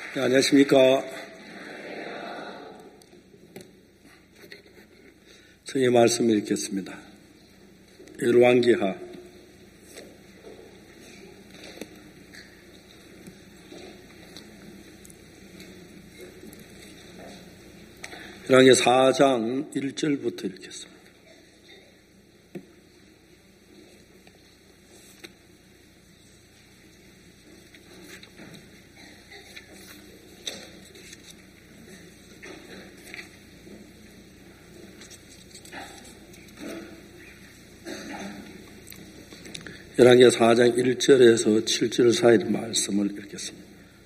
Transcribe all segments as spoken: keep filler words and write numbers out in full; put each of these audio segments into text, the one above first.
네, 안녕하십니까. 성의 말씀을 읽겠습니다. 열왕기하 열왕기 사 장 일 절부터 읽겠습니다. 열왕기 사 장 일 절에서 칠 절 사이의 말씀을 읽겠습니다.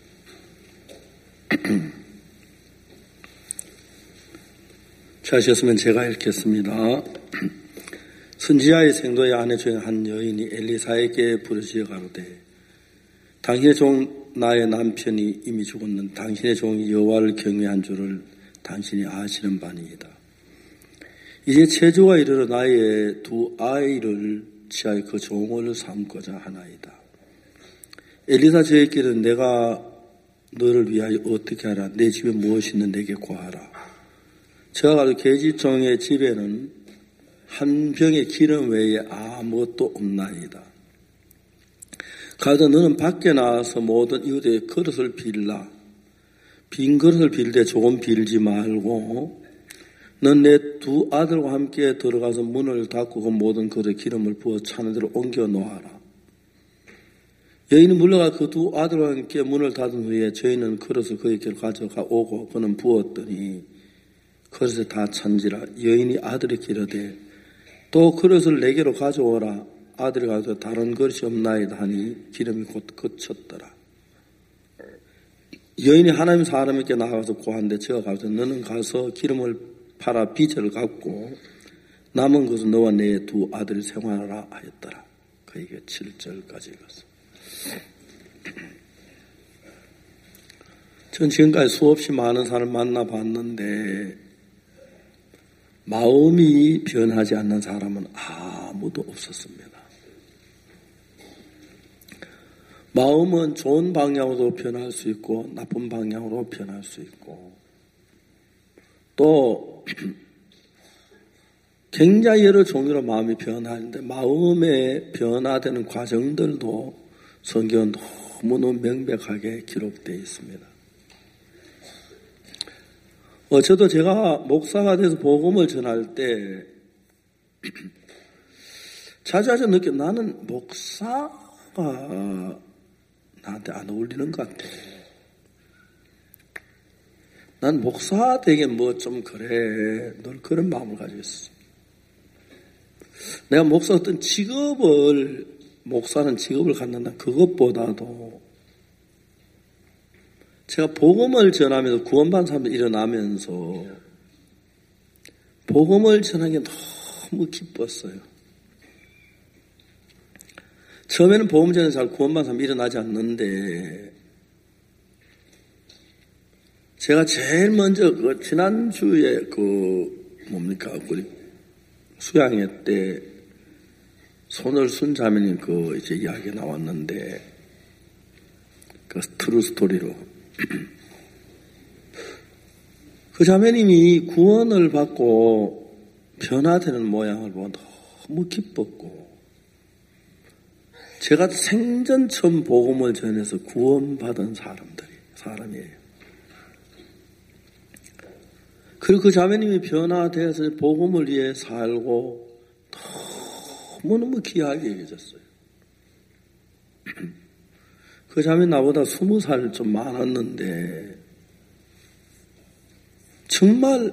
하셨으면 제가 읽겠습니다. 선지자의 생도의 아내 중에 한 여인이 엘리사에게 부르짖어 가로되 당신의 종 나의 남편이 이미 죽었는 당신의 종이 여호와를 경외한 줄을 당신이 아시는 바니이다. 이제 체조가 이르러 나의 두 아이를 취하여 그 종을 삼고자 하나이다. 엘리사 저에게는 내가 너를 위하여 어떻게 하라. 내 집에 무엇이 있는 내게 구하라. 저가 가도 계집종의 집에는 한 병의 기름 외에 아무것도 없나이다. 가서 너는 밖에 나와서 모든 이웃의 그릇을 빌라. 빈 그릇을 빌되 조금 빌지 말고 넌 내 두 아들과 함께 들어가서 문을 닫고 그 모든 그릇에 기름을 부어 차는 대로 옮겨 놓아라. 여인이 물러가 그 두 아들과 함께 문을 닫은 후에 저희는 그릇을 그에게 가져가 오고 그는 부었더니 그릇에 다 찬지라. 여인이 아들에게 이르되 또 그릇을 내게로 가져오라. 아들이 가서 다른 그릇이 없나이다 하니 기름이 곧 그쳤더라. 여인이 하나님 사람에게 나가서 고한데 저가 가서 너는 가서 기름을 팔아 빚을 갚고 남은 것은 너와 내 두 아들이 생활하라 하였더라. 그에게 칠 절까지 읽었습니다. 전 지금까지 수없이 많은 사람을 만나봤는데 마음이 변하지 않는 사람은 아무도 없었습니다. 마음은 좋은 방향으로 변할 수 있고 나쁜 방향으로 변할 수 있고 또 굉장히 여러 종류로 마음이 변하는데 마음의 변화되는 과정들도 성경은 너무너무 명백하게 기록되어 있습니다. 어, 저도 제가 목사가 돼서 복음을 전할 때 자주자주 느껴 나는 목사가 나한테 안 어울리는 것 같아. 난 목사 되긴 뭐 좀 그래. 늘 그런 마음을 가지고 있어. 내가 목사 어떤 직업을 목사는 직업을 갖는다. 그것보다도 제가 복음을 전하면서 구원받은 사람들이 일어나면서 복음을 전하는 게 너무 기뻤어요. 처음에는 복음 전에 잘 구원받은 사람이 일어나지 않는데 제가 제일 먼저 그 지난주에 그 뭡니까 우리 수양회 때 손을 순 자매님 그 이제 이야기 나왔는데 그 트루 스토리로 그 자매님이 구원을 받고 변화되는 모양을 보고 너무 기뻤고 제가 생전 처음 복음을 전해서 구원받은 사람들이 사람이에요. 그리고 그 자매님이 변화돼서 복음을 위해 살고 너무너무 귀하게 여겨졌어요. 그 자매 나보다 스무 살 좀 많았는데 정말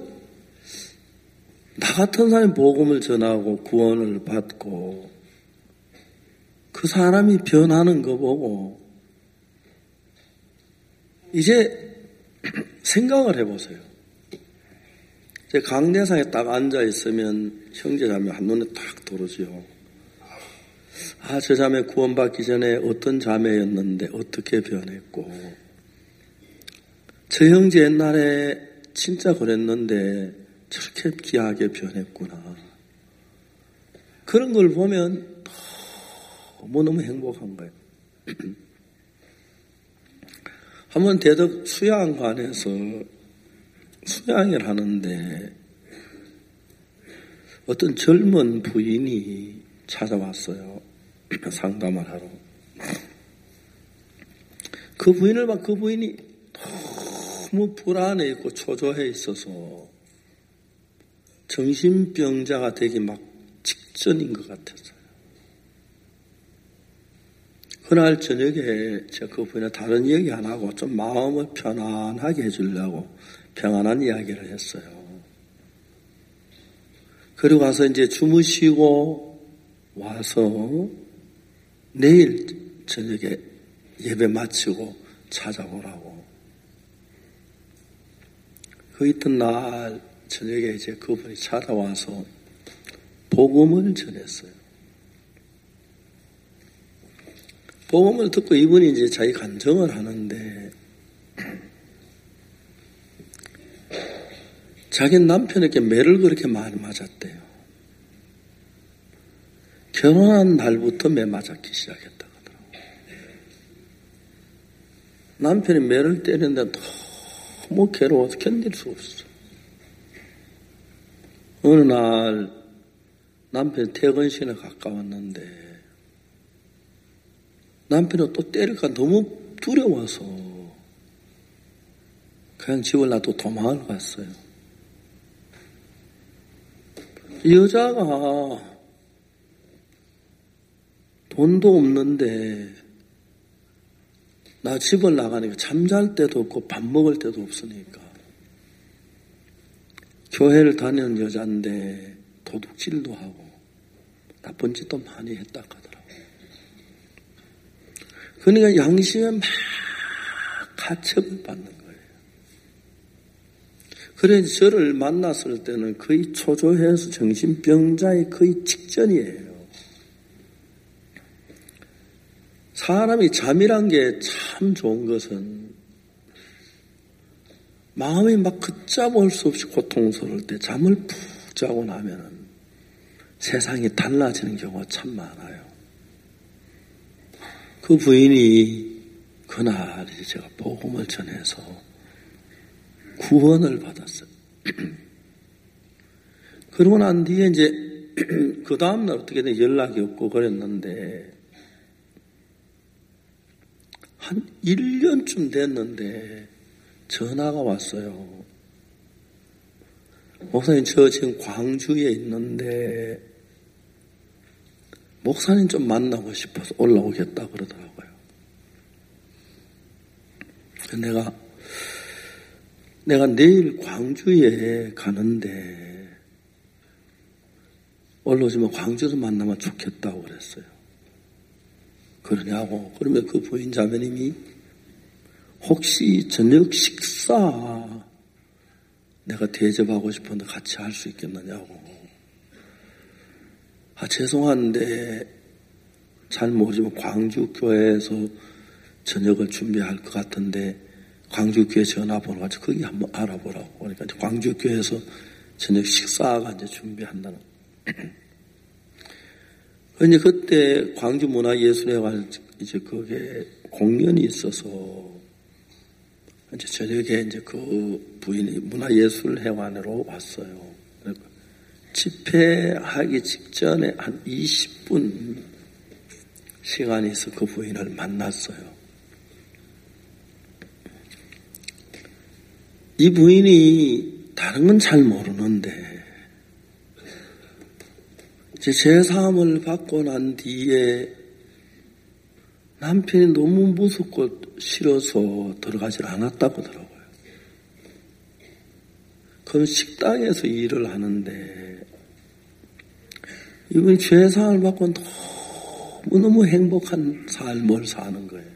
나 같은 사람이 복음을 전하고 구원을 받고 그 사람이 변하는 거 보고 이제 생각을 해보세요. 제 강대상에 딱 앉아있으면 형제자매 한눈에 딱 들어오죠. 아, 저 자매 구원받기 전에 어떤 자매였는데 어떻게 변했고 저 형제 옛날에 진짜 그랬는데 저렇게 귀하게 변했구나. 그런 걸 보면 너무너무 행복한 거예요. 한번 대덕 수양관에서 수양을 하는데 어떤 젊은 부인이 찾아왔어요. 상담을 하러. 그 부인을 막 그 부인이 너무 불안해 있고 초조해 있어서 정신병자가 되기 막 직전인 것 같았어요. 그날 저녁에 제가 그 부인은 다른 얘기 안 하고 좀 마음을 편안하게 해주려고 평안한 이야기를 했어요. 그리고 와서 이제 주무시고 와서 내일 저녁에 예배 마치고 찾아오라고. 그 이튿날 저녁에 이제 그분이 찾아와서 복음을 전했어요. 복음을 듣고 이분이 이제 자기 간증을 하는데 자기 남편에게 매를 그렇게 많이 맞았대요. 결혼한 날부터 매 맞았기 시작했다 하더라고요. 남편이 매를 때리는데 너무 괴로워서 견딜 수 없어. 어느 날 남편이 퇴근시간에 가까웠는데 남편이 또 때릴까 너무 두려워서 그냥 집을 놔두고 도망을 갔어요. 여자가 돈도 없는데 나 집을 나가니까 잠잘 때도 없고 밥 먹을 때도 없으니까 교회를 다니는 여자인데 도둑질도 하고 나쁜 짓도 많이 했다 하더라고요. 그러니까 양심에 막 가책을 받는 거예요. 그래서 저를 만났을 때는 거의 초조해서 정신병자의 거의 직전이에요. 사람이 잠이란 게 참 좋은 것은 마음이 막 걷잡을 수 없이 고통스러울 때 잠을 푹 자고 나면은 세상이 달라지는 경우가 참 많아요. 그 부인이 그날 이제 제가 복음을 전해서 구원을 받았어요. 그러고 난 뒤에 이제 그 다음날 어떻게든 연락이 없고 그랬는데 한 일 년쯤 됐는데 전화가 왔어요. 목사님, 저 지금 광주에 있는데 목사님 좀 만나고 싶어서 올라오겠다 그러더라고요. 내가 내가 내일 광주에 가는데 올라오시면 광주에서 만나면 좋겠다고 그랬어요. 그러냐고. 그러면 그 부인 자매님이 혹시 저녁 식사 내가 대접하고 싶은데 같이 할 수 있겠느냐고. 아, 죄송한데 잘 모르지만 광주 교회에서 저녁을 준비할 것 같은데 광주 교회 전화번호 가지고 거기 한번 알아보라고. 그러니까 이제 광주 교회에서 저녁 식사가 이제 준비한다는. 이제 그때 광주 문화예술회관 이제 그게 공연이 있어서 이제 저녁에 이제 그 부인이 문화예술회관으로 왔어요. 집회하기 직전에 한 이십 분 시간이 있어 그 부인을 만났어요. 이 부인이 다른 건 잘 모르는데 제 제사함을 받고 난 뒤에 남편이 너무 무섭고 싫어서 들어가질 않았다고 하더라고요. 그럼 식당에서 일을 하는데 이분이 제사함을 받고 너무너무 행복한 삶을 사는 거예요.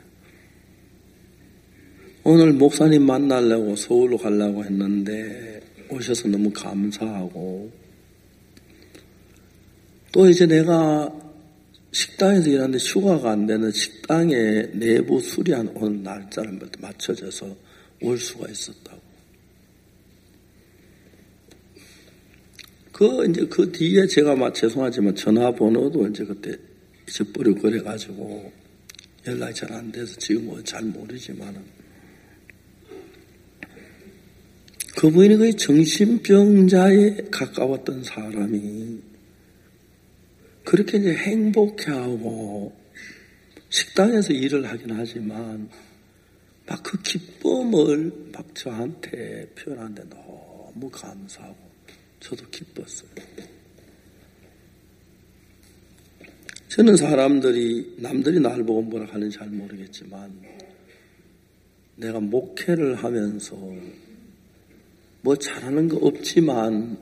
오늘 목사님 만나려고 서울로 가려고 했는데 오셔서 너무 감사하고 또 이제 내가 식당에서 일하는데 휴가가 안 되는 식당에 내부 수리한 오늘 날짜를 맞춰져서 올 수가 있었다고. 그 이제 그 뒤에 제가 막 죄송하지만 전화번호도 이제 그때 잊어버리고 그래가지고 연락이 잘 안 돼서 지금은 잘 모르지만은 그 부인이 거의 정신병자에 가까웠던 사람이 그렇게 이제 행복해하고 식당에서 일을 하긴 하지만 막 그 기쁨을 막 저한테 표현하는데 너무 감사하고 저도 기뻤어요. 저는 사람들이 남들이 나를 보고 뭐라 하는지 잘 모르겠지만 내가 목회를 하면서 뭐 잘하는 거 없지만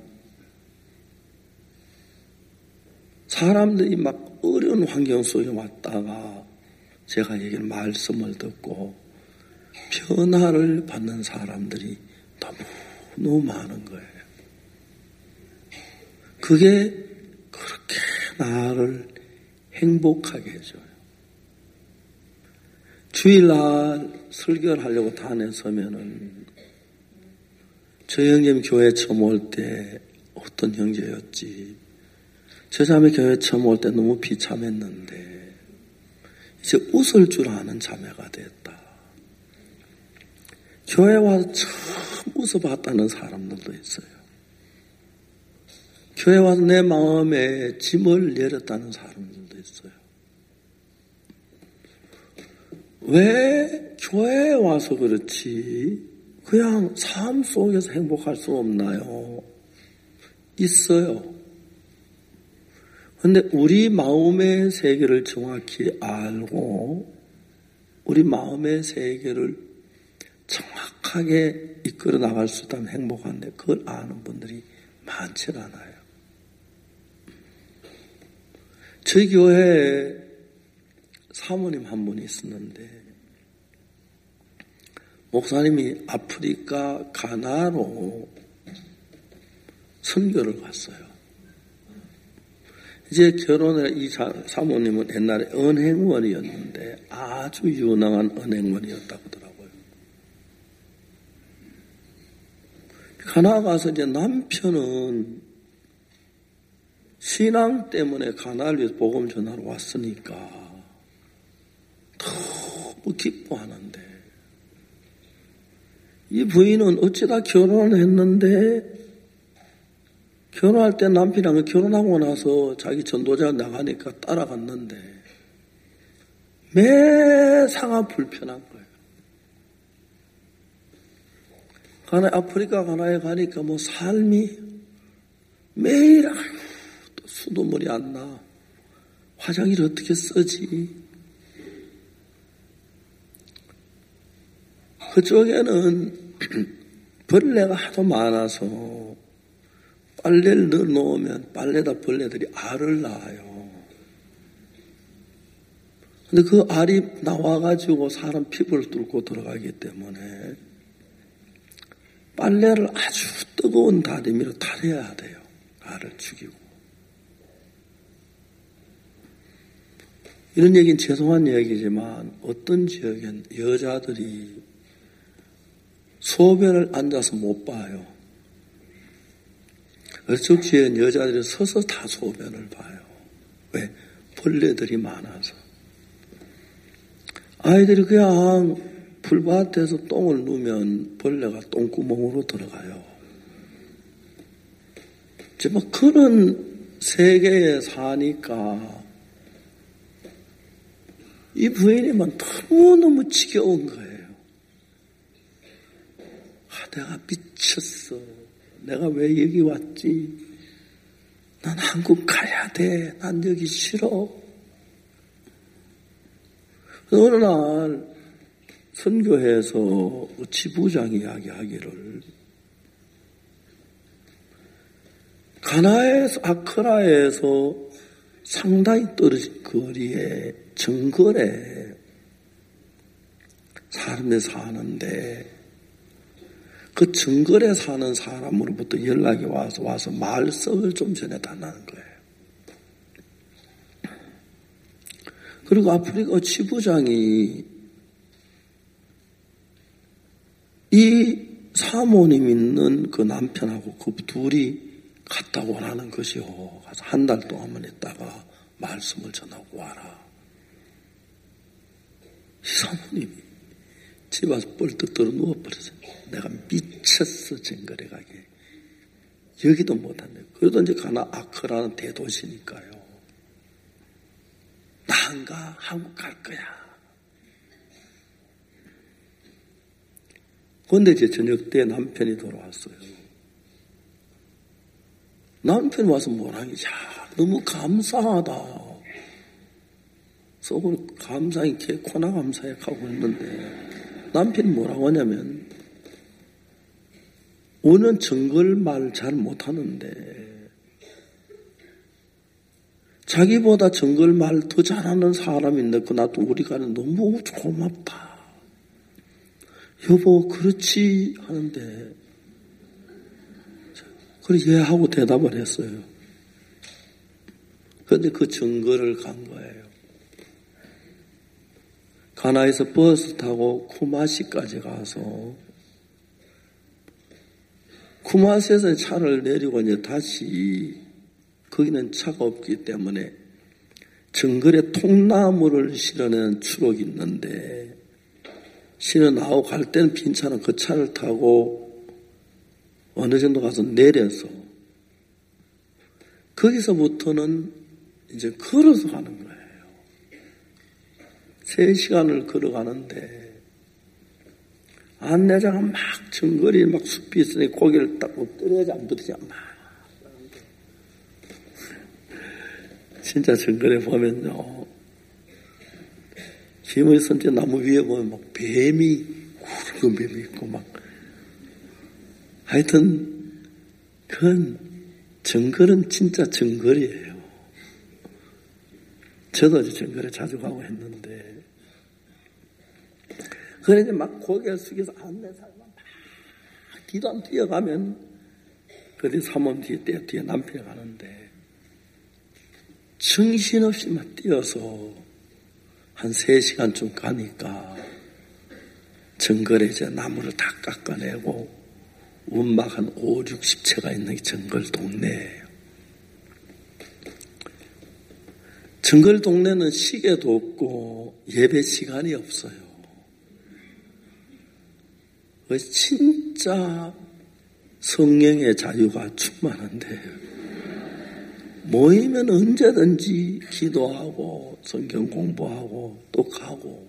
사람들이 막 어려운 환경 속에 왔다가 제가 얘기를 말씀을 듣고 변화를 받는 사람들이 너무 너무 많은 거예요. 그게 그렇게 나를 행복하게 해줘요. 주일날 설교를 하려고 단에 서면은 저 형님 교회 처음 올 때 어떤 형제였지. 저 자매 교회 처음 올 때 너무 비참했는데 이제 웃을 줄 아는 자매가 됐다. 교회 와서 처음 웃어봤다는 사람들도 있어요. 교회 와서 내 마음에 짐을 내렸다는 사람들도 있어요. 왜 교회에 와서 그렇지 그냥 삶 속에서 행복할 수 없나요? 있어요. 그런데 우리 마음의 세계를 정확히 알고 우리 마음의 세계를 정확하게 이끌어 나갈 수 있다면 행복한데 그걸 아는 분들이 많지 않아요. 저희 교회에 사모님 한 분이 있었는데 목사님이 아프리카 가나로 선교를 갔어요. 이제 결혼을 이 사모님은 옛날에 은행원이었는데 아주 유능한 은행원이었다고 하더라고요. 가나 가서 이제 남편은 신앙 때문에 가나를 위해서 복음 전하러 왔으니까 너무 기뻐하는데 이 부인은 어찌다 결혼을 했는데 결혼할 때 남편이랑 결혼하고 나서 자기 전도자가 나가니까 따라갔는데 매사가 불편한 거예요. 가나 아프리카 가나에 가니까 뭐 삶이 매일 또 수돗물이 안 나. 화장실 어떻게 쓰지? 그쪽에는 벌레가 하도 많아서 빨래를 넣어놓으면 빨래다 벌레들이 알을 낳아요. 근데 그 알이 나와가지고 사람 피부를 뚫고 들어가기 때문에 빨래를 아주 뜨거운 다리미로 탈해야 돼요. 알을 죽이고. 이런 얘기는 죄송한 얘기지만 어떤 지역엔 여자들이 소변을 앉아서 못 봐요. 어쪽 지역엔 여자들이 서서 다 소변을 봐요. 왜? 벌레들이 많아서. 아이들이 그냥 풀밭에서 똥을 누면 벌레가 똥구멍으로 들어가요. 정말 그런 세계에 사니까 이 부인이만 너무너무 지겨운 거예요. 아, 내가 미쳤어. 내가 왜 여기 왔지? 난 한국 가야 돼. 난 여기 싫어. 어느 날 선교회에서 지부장이 이야기하기를 가나에서 아크라에서 상당히 떨어진 거리에 정글에 사람들이 사는데 그 정글에 사는 사람으로부터 연락이 와서 와서 말썽을 좀 전해달라는 거예요. 그리고 아프리카 지부장이 이 사모님 있는 그 남편하고 그 둘이 갔다 오라는 것이요. 가서 한 달 동안만 있다가 말씀을 전하고 와라. 이 사모님이 집 와서 뻘떡 들어 누워버렸어요. 내가 미쳤어, 정글에 가게. 여기도 못한대. 그래도 이제 가나 아크라는 대도시니까요. 나 안 가, 한국 갈 거야. 그런데 이제 저녁 때 남편이 돌아왔어요. 남편이 와서 뭐라는 게, 야, 너무 감사하다. 속으로 감사히 개코나 감사해 하고 있는데, 남편이 뭐라고 하냐면, 오는 정글 말 잘 못하는데, 자기보다 정글 말 더 잘하는 사람이 있는데, 그 나도 우리가 너무 고맙다. 여보, 그렇지 하는데, 그래, 예 하고 대답을 했어요. 그런데 그 정글을 간 거예요. 가나에서 버스 타고 쿠마시까지 가서, 쿠마시에서 차를 내리고 이제 다시, 거기는 차가 없기 때문에 정글에 통나무를 실어내는 추록이 있는데, 실어 나오고 갈 때는 빈 차는 그 차를 타고 어느 정도 가서 내려서, 거기서부터는 이제 걸어서 가는 거예요. 세 시간을 걸어가는데, 안내자가 막 정글이 막 숲이 있으니 고개를 딱 엎드려야지 안 부딪지, 막. 진짜 정글에 보면요, 힘의 선제 나무 위에 보면 막 뱀이, 굵은 뱀이 있고 막, 하여튼, 그건 정글은 진짜 정글이에요. 저도 이제 정글에 자주 가고 했는데, 그래 이제 막 고개를 숙여서 안내사가 막 뒤도 안 뛰어가면, 그뒤 사모님 뒤에 떼어 뒤에 남편이 가는데, 정신없이 막 뛰어서 한 세 시간쯤 가니까, 정글에 이제 나무를 다 깎아내고, 운막 한 오, 육십 채가 있는 정글 동네예요. 정글 동네는 시계도 없고 예배 시간이 없어요. 진짜 성령의 자유가 충만한데, 모이면 언제든지 기도하고 성경 공부하고 또 가고,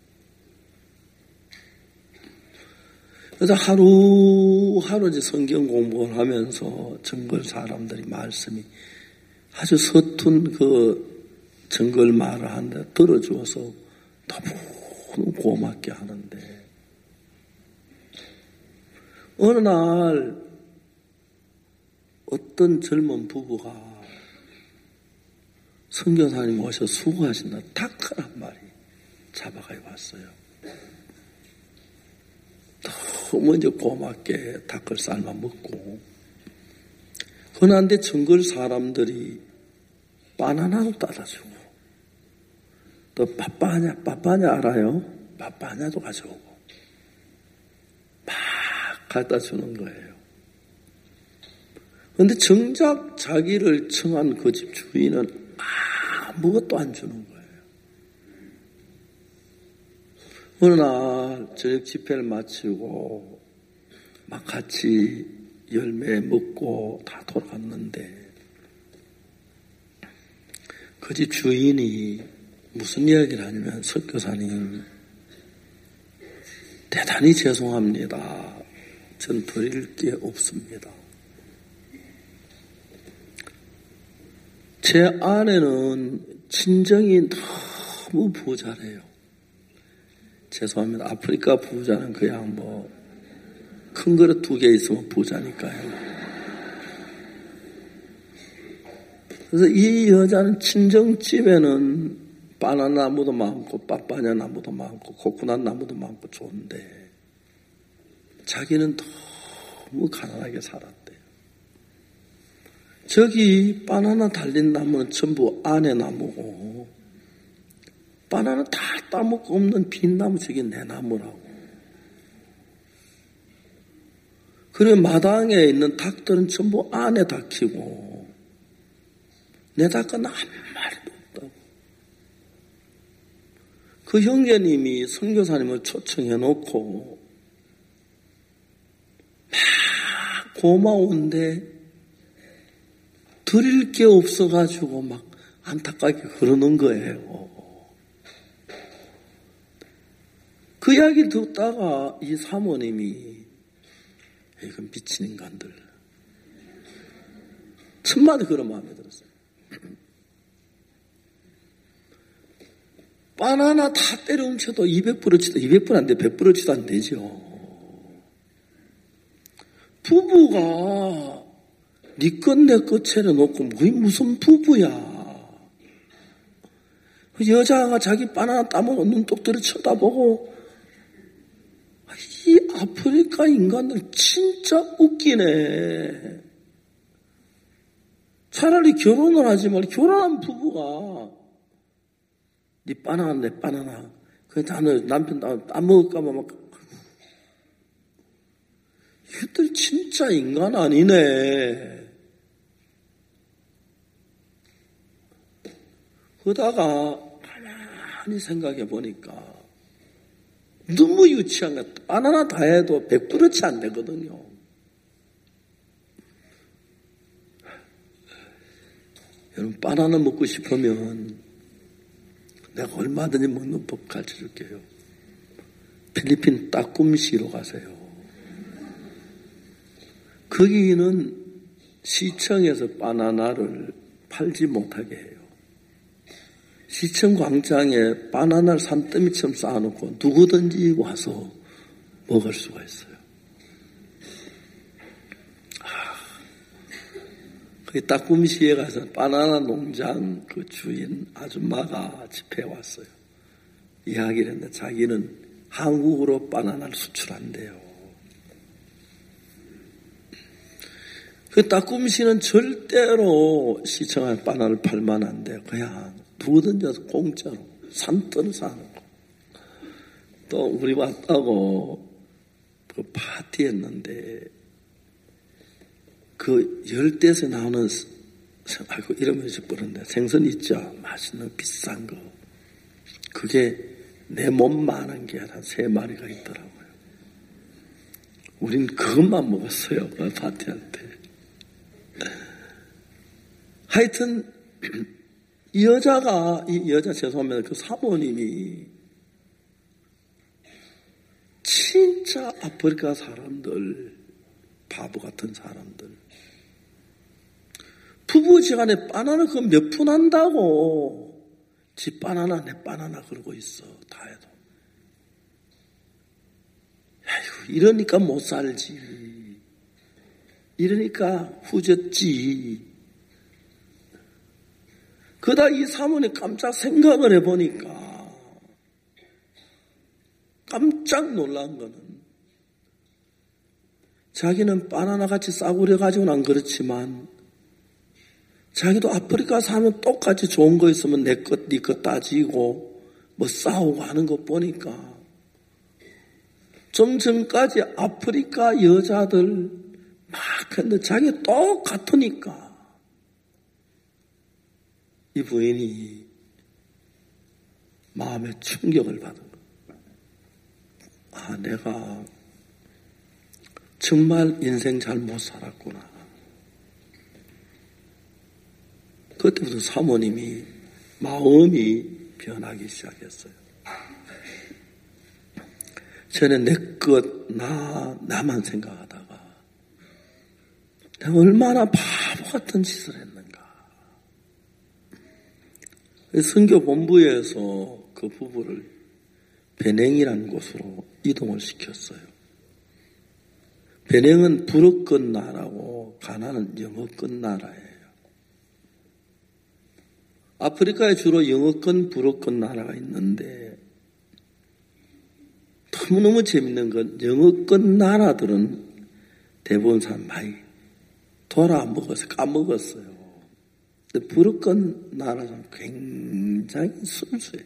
그래서 하루하루 이제 성경 공부를 하면서 정글 사람들이 말씀이 아주 서툰 그 정글 말을 하는데 들어주어서 너무 고맙게 하는데, 어느 날 어떤 젊은 부부가 선교사님 오셔서 수고하신다 닭을 한 마리 잡아가 왔어요. 너무 이제 고맙게 닭을 삶아 먹고, 그런데 정글 사람들이 바나나도 따라주고, 또 빠빠냐, 빠빠냐 알아요? 빠빠냐도 가져오고, 막 갖다 주는 거예요. 그런데 정작 자기를 청한 그 집 주인은 아무것도 안 주는 거예요. 어느 날 저녁 집회를 마치고 막 같이 열매 먹고 다 돌아갔는데, 그 집 주인이 무슨 이야기를 하냐면, 석교사님 대단히 죄송합니다. 전 드릴 게 없습니다. 제 아내는 친정이 너무 부자래요. 죄송합니다. 아프리카 부자는 그냥 뭐 큰 그릇 두 개 있으면 부자니까요. 그래서 이 여자는 친정집에는 바나나 나무도 많고 빠빠냐 나무도 많고 코코넛 나무도 많고 좋은데, 자기는 너무 가난하게 살았대요. 저기 바나나 달린 나무는 전부 아내 나무고, 바나나 다 따먹고 없는 빈 나무 저기 내 나무라고. 그리고 마당에 있는 닭들은 전부 안에 닭이고, 내 닭은 한 마리도 없다고. 그 형제님이 선교사님을 초청해 놓고 막 고마운데 드릴 게 없어가지고 막 안타깝게 그러는 거예요. 그 이야기를 듣다가 이 사모님이 이건 미친 인간들. 천마디 그런 마음이 들었어요. 바나나 다 때려 훔쳐도 이백 불어치도 이백 불 안 돼, 백 불어치도 안 되죠. 부부가 네 것 내 것 차려놓고 그게 무슨 부부야. 여자가 자기 바나나 따먹고 눈독 들어 쳐다보고 이 아프리카 인간들 진짜 웃기네. 차라리 결혼을 하지 말고 결혼한 부부가 네 바나나 내 바나나 그 나는 남편 따먹을까봐 막 이들 진짜 인간 아니네. 그러다가 가만히 생각해 보니까 너무 유치한 것 같아. 바나나 다 해도 백 불어치 안 되거든요. 여러분 바나나 먹고 싶으면 내가 얼마든지 먹는 법 가르쳐줄게요. 필리핀 따꿈시로 가세요. 거기는 시청에서 바나나를 팔지 못하게 해요. 시청 광장에 바나나를 산더미처럼 쌓아놓고 누구든지 와서 먹을 수가 있어요. 아, 그 따꿈시에 가서 바나나 농장 그 주인 아줌마가 집회에 왔어요. 이야기를 했는데 자기는 한국으로 바나나를 수출한대요. 그 따꿈시는 절대로 시청에 바나나를 팔면 안 돼요. 그냥 누구든지 와서 공짜로 산더미 사놓고. 또 우리 왔다고 그 파티 했는데 그 열대에서 나오는 아이고 이름을 잊어버렸는데 생선 있죠. 맛있는 비싼 거. 그게 내 몸만한 게 한 세 마리가 있더라고요. 우린 그것만 먹었어요. 그 파티할 때. 하여튼 이 여자가 이 여자 죄송합니다. 그 사모님이 진짜 아프리카 사람들 바보 같은 사람들 부부지간에 바나나 그 몇 푼 한다고 지 바나나 내 바나나 그러고 있어. 다 해도 아이고 이러니까 못 살지. 이러니까 후졌지. 그러다 이 사모님 깜짝 생각을 해보니까 깜짝 놀란 거는 자기는 바나나 같이 싸구려 가지고는 안 그렇지만 자기도 아프리카 사면 똑같이 좋은 거 있으면 내 것, 네 것 따지고 뭐 싸우고 하는 거 보니까 좀 전까지 아프리카 여자들 막 했는데 자기 똑같으니까 이 부인이 마음에 충격을 받은 거예요. 아, 내가 정말 인생 잘 못 살았구나. 그때부터 사모님이 마음이 변하기 시작했어요. 전에 내 것, 나, 나만 생각하다가 내가 얼마나 바보 같은 짓을 했는가. 선교 본부에서 그 부부를 베냉이라는 곳으로 이동을 시켰어요. 베냉은 불어권 나라고 가나안은 영어권 나라예요. 아프리카에 주로 영어권, 불어권 나라가 있는데 너무너무 재밌는 건 영어권 나라들은 대부분 사람 많이 돌아먹어서 까먹었어요. 근데 불어권 나라는 굉장히 순수해요.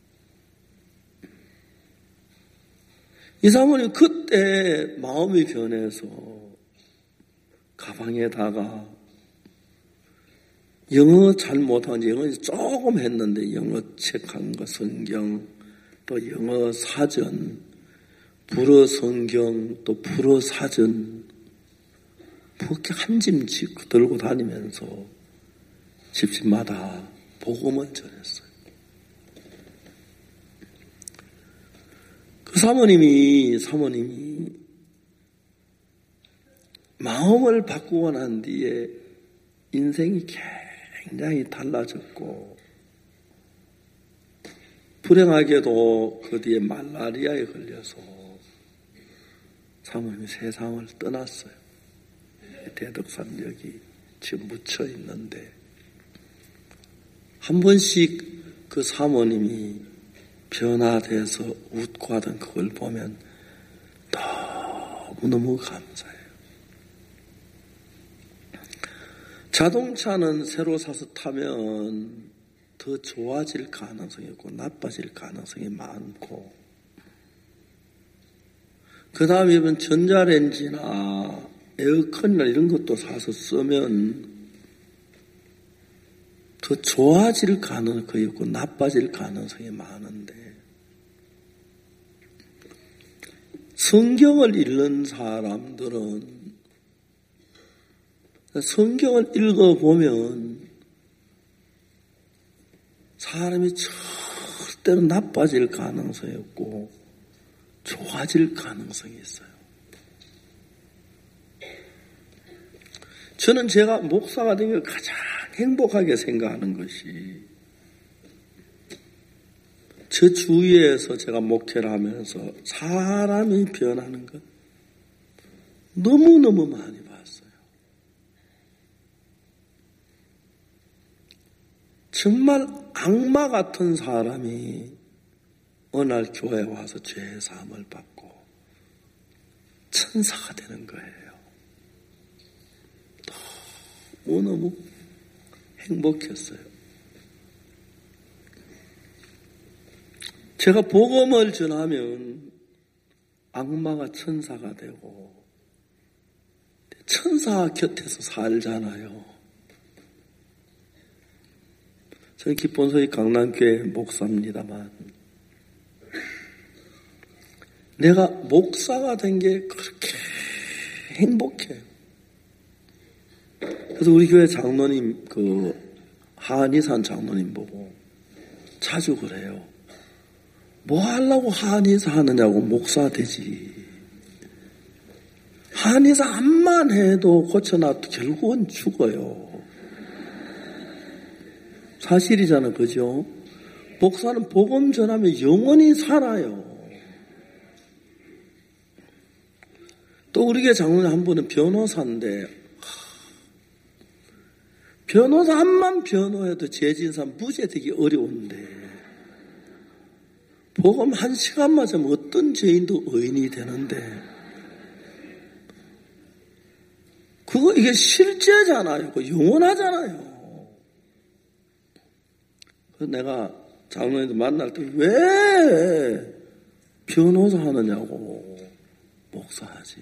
이 사모님 그때 마음이 변해서 가방에다가 영어 잘 못하는지 영어 조금 했는데 영어 책 한 거, 성경, 또 영어 사전, 불어 성경, 또 불어 사전 무겁게 한 짐 들고 다니면서 집집마다 복음을 전했어요. 그 사모님이, 사모님이 마음을 바꾸고 난 뒤에 인생이 굉장히 달라졌고, 불행하게도 그 뒤에 말라리아에 걸려서 사모님이 세상을 떠났어요. 대덕산 여기 지금 묻혀 있는데, 한 번씩 그 사모님이 변화돼서 웃고 하던 그걸 보면 너무너무 감사해요. 자동차는 새로 사서 타면 더 좋아질 가능성이 있고 나빠질 가능성이 많고, 그 다음에 전자레인지나 에어컨이나 이런 것도 사서 쓰면 더 좋아질 가능성이 있고 나빠질 가능성이 많은데, 성경을 읽는 사람들은 성경을 읽어보면 사람이 절대로 나빠질 가능성이 없고 좋아질 가능성이 있어요. 저는 제가 목사가 된 걸 가장 행복하게 생각하는 것이, 저 주위에서 제가 목회를 하면서 사람이 변하는 것 너무너무 많이 봤어요. 정말 악마 같은 사람이 어느 날 교회에 와서 죄의 사함을 받고 천사가 되는 거예요. 너무너무 행복했어요. 제가 복음을 전하면 악마가 천사가 되고, 천사 곁에서 살잖아요. 저는 기본소위 강남교회 목사입니다만, 내가 목사가 된 게 그렇게 행복해요. 그래서 우리 교회 장로님, 그 하한이산 장로님 보고 자주 그래요. 뭐 하려고 하한이사 하느냐고, 목사 되지. 하한이사 암만 해도 고쳐놔도 결국은 죽어요. 사실이잖아, 그죠? 목사는 복음 전하면 영원히 살아요. 또 우리 교회 장로님 한 분은 변호사인데, 변호사 한만 변호해도 재진사 무죄 되기 어려운데, 복음 한 시간 맞으면 어떤 죄인도 의인이 되는데, 그거 이게 실제잖아요. 영원하잖아요. 그래서 내가 장로님들 만날 때 왜 변호사 하느냐고, 목사하지.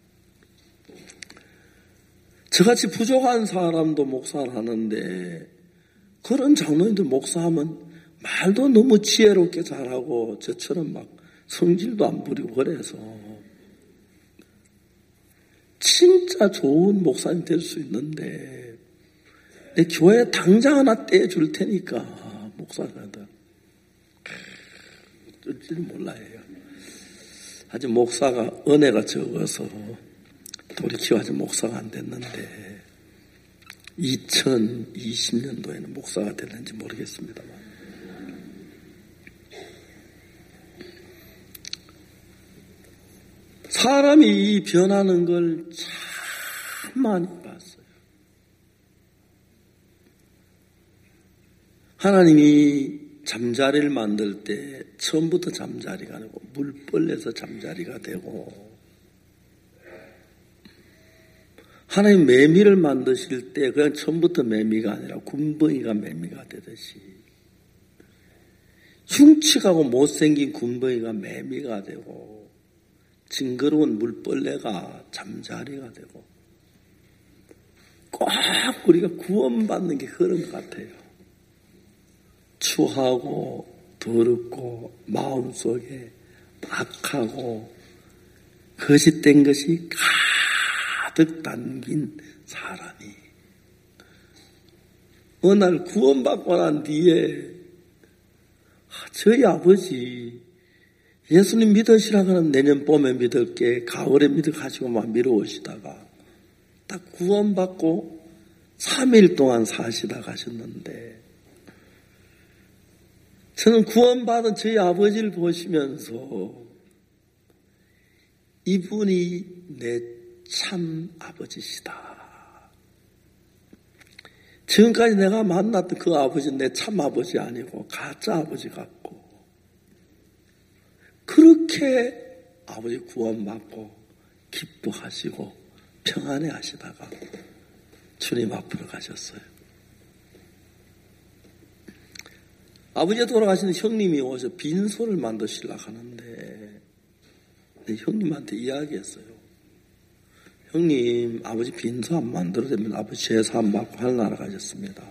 저같이 부족한 사람도 목사를 하는데, 그런 장로님들 목사하면 말도 너무 지혜롭게 잘하고 저처럼 막 성질도 안 부리고 그래서 진짜 좋은 목사님 될 수 있는데, 내 교회 당장 하나 떼줄 테니까 목사님들 줄지를 몰라요. 아직 목사가 은혜가 적어서 돌이키고 아직 목사가 안 됐는데, 이천이십 년도에는 목사가 됐는지 모르겠습니다만, 사람이 변하는 걸 참 많이 봤어요. 하나님이 잠자리를 만들 때 처음부터 잠자리가 아니고 물벌레에서 잠자리가 되고, 하나님 매미를 만드실 때 그냥 처음부터 매미가 아니라 군뱅이가 매미가 되듯이, 흉측하고 못생긴 군뱅이가 매미가 되고, 징그러운 물벌레가 잠자리가 되고, 꼭 우리가 구원받는 게 그런 것 같아요. 추하고 더럽고 마음속에 악하고 거짓된 것이 가득 담긴 사람이 어느 날 구원받고 난 뒤에 저희 아버지 예수님 믿으시라 그러면 내년 봄에 믿을게 가을에 믿어 가지고만 미뤄오시다가 딱 구원받고 삼 일 동안 사시다 가셨는데 저는 구원받은 저희 아버지를 보시면서 이분이 내 참 아버지시다. 지금까지 내가 만났던 그 아버지는 내 참 아버지 아니고 가짜 아버지 같고 그렇게 아버지 구원받고 기뻐하시고 평안해 하시다가 주님 앞으로 가셨어요. 아버지가 돌아가시는 형님이 오셔 빈소를 만드시려고 하는데 형님한테 이야기했어요. 형님, 아버지 빈소 안 만들어되면 아버지 제사 안 받고 하늘나라 가셨습니다.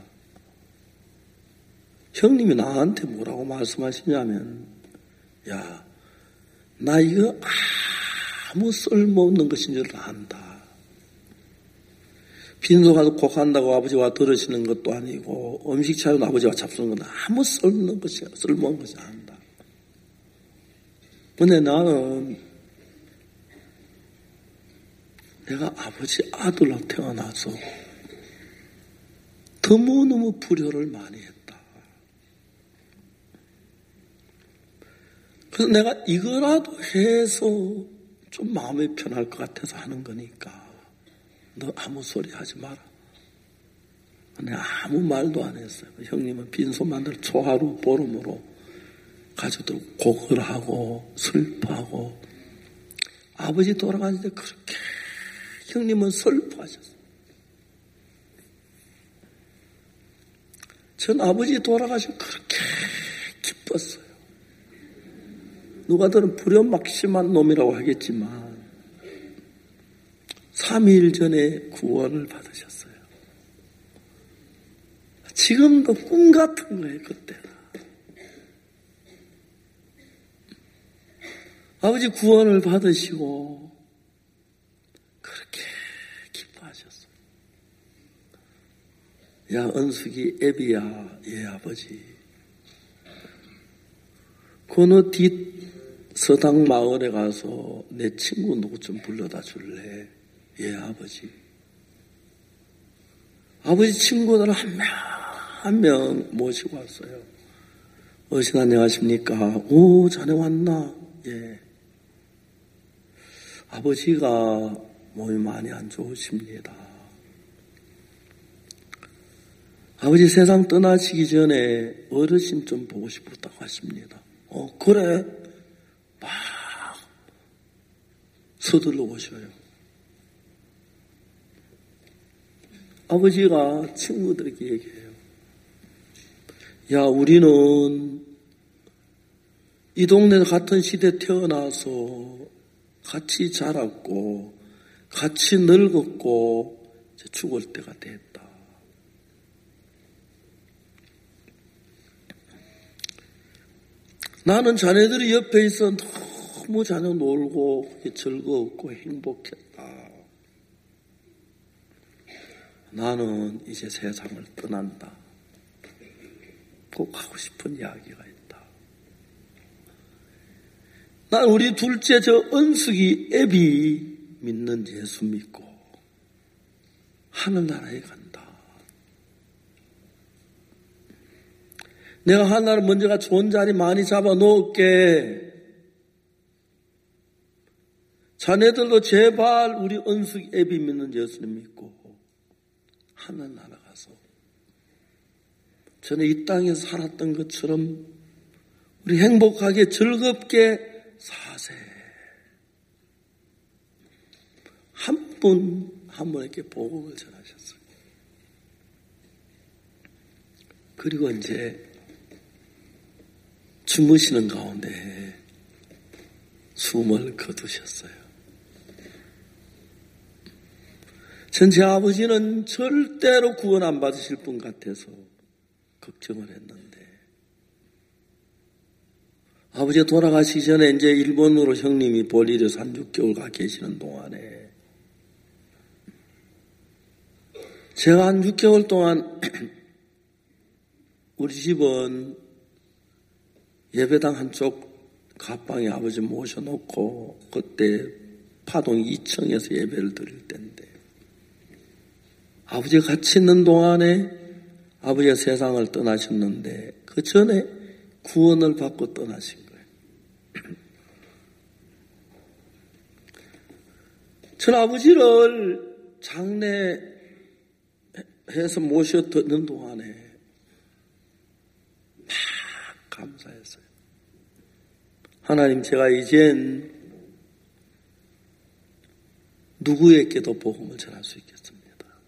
형님이 나한테 뭐라고 말씀하시냐면, 야, 나 이거 아무 쓸모없는 것인 줄 안다. 빈소 가서 곡한다고 아버지와 들으시는 것도 아니고, 음식 차리고 아버지와 잡수는 건 아무 쓸모없는 것이, 쓸모없는 것이 안다. 근데 나는 내가 아버지 아들로 태어나서 너무너무 불효를 많이 했다. 그래서 내가 이거라도 해서 좀 마음이 편할 것 같아서 하는 거니까 너 아무 소리 하지 마라. 내가 아무 말도 안 했어요. 형님은 빈소 만들 초하루 보름으로 가족들 곡을 하고 슬퍼하고 아버지 돌아가는데 그렇게 형님은 슬퍼하셨어요. 전 아버지 돌아가시고 그렇게 기뻤어요. 누가 들은 불효막심한 놈이라고 하겠지만 삼 일 전에 구원을 받으셨어요. 지금도 꿈 같은 거예요. 그때는. 아버지 구원을 받으시고 그렇게 기뻐하셨어요. 야 은숙이 애비야 얘 아버지 그너 뒷 서당 마을에 가서 내 친구 누구 좀 불러다 줄래? 얘 아버지 아버지 친구들 한 명 한 명 모시고 왔어요. 어르신 안녕하십니까? 오 자네 왔나? 예. 아버지가 몸이 많이 안 좋으십니다. 아버지 세상 떠나시기 전에 어르신 좀 보고 싶었다고 하십니다. 어, 그래? 막 서둘러 오셔요. 아버지가 친구들에게 얘기해요. 야, 우리는 이 동네 같은 시대에 태어나서 같이 자랐고 같이 늙었고 이제 죽을 때가 됐다. 나는 자네들이 옆에 있어 너무 자녀 놀고 즐거웠고 행복했다. 나는 이제 세상을 떠난다. 꼭 하고 싶은 이야기가 있다. 난 우리 둘째 저 은숙이 애비 믿는 예수 믿고 하늘나라에 간다. 내가 하늘나라 먼저가 좋은 자리 많이 잡아 놓을게. 자네들도 제발 우리 은숙이 애비 믿는 예수님 믿고 하늘나라 가서 전에 이 땅에서 살았던 것처럼 우리 행복하게 즐겁게 사세. 한 분 한 분에게 복음을 전하셨어요. 그리고 이제 주무시는 가운데 숨을 거두셨어요. 전 제 아버지는 절대로 구원 안 받으실 분 같아서 걱정을 했는데 아버지가 돌아가시기 전에 이제 일본으로 형님이 볼일에서 한 육 개월 가 계시는 동안에 제가 한 육 개월 동안 우리 집은 예배당 한쪽 갑방에 아버지 모셔놓고 그때 파동 이 층에서 예배를 드릴 때인데 아버지가 같이 있는 동안에 아버지가 세상을 떠나셨는데 그 전에 구원을 받고 떠나신 거예요. 전 아버지를 장례해서 모셔 듣는 동안에 막 감사했어요. 하나님, 제가 이젠 누구에게도 복음을 전할 수 있겠습니다.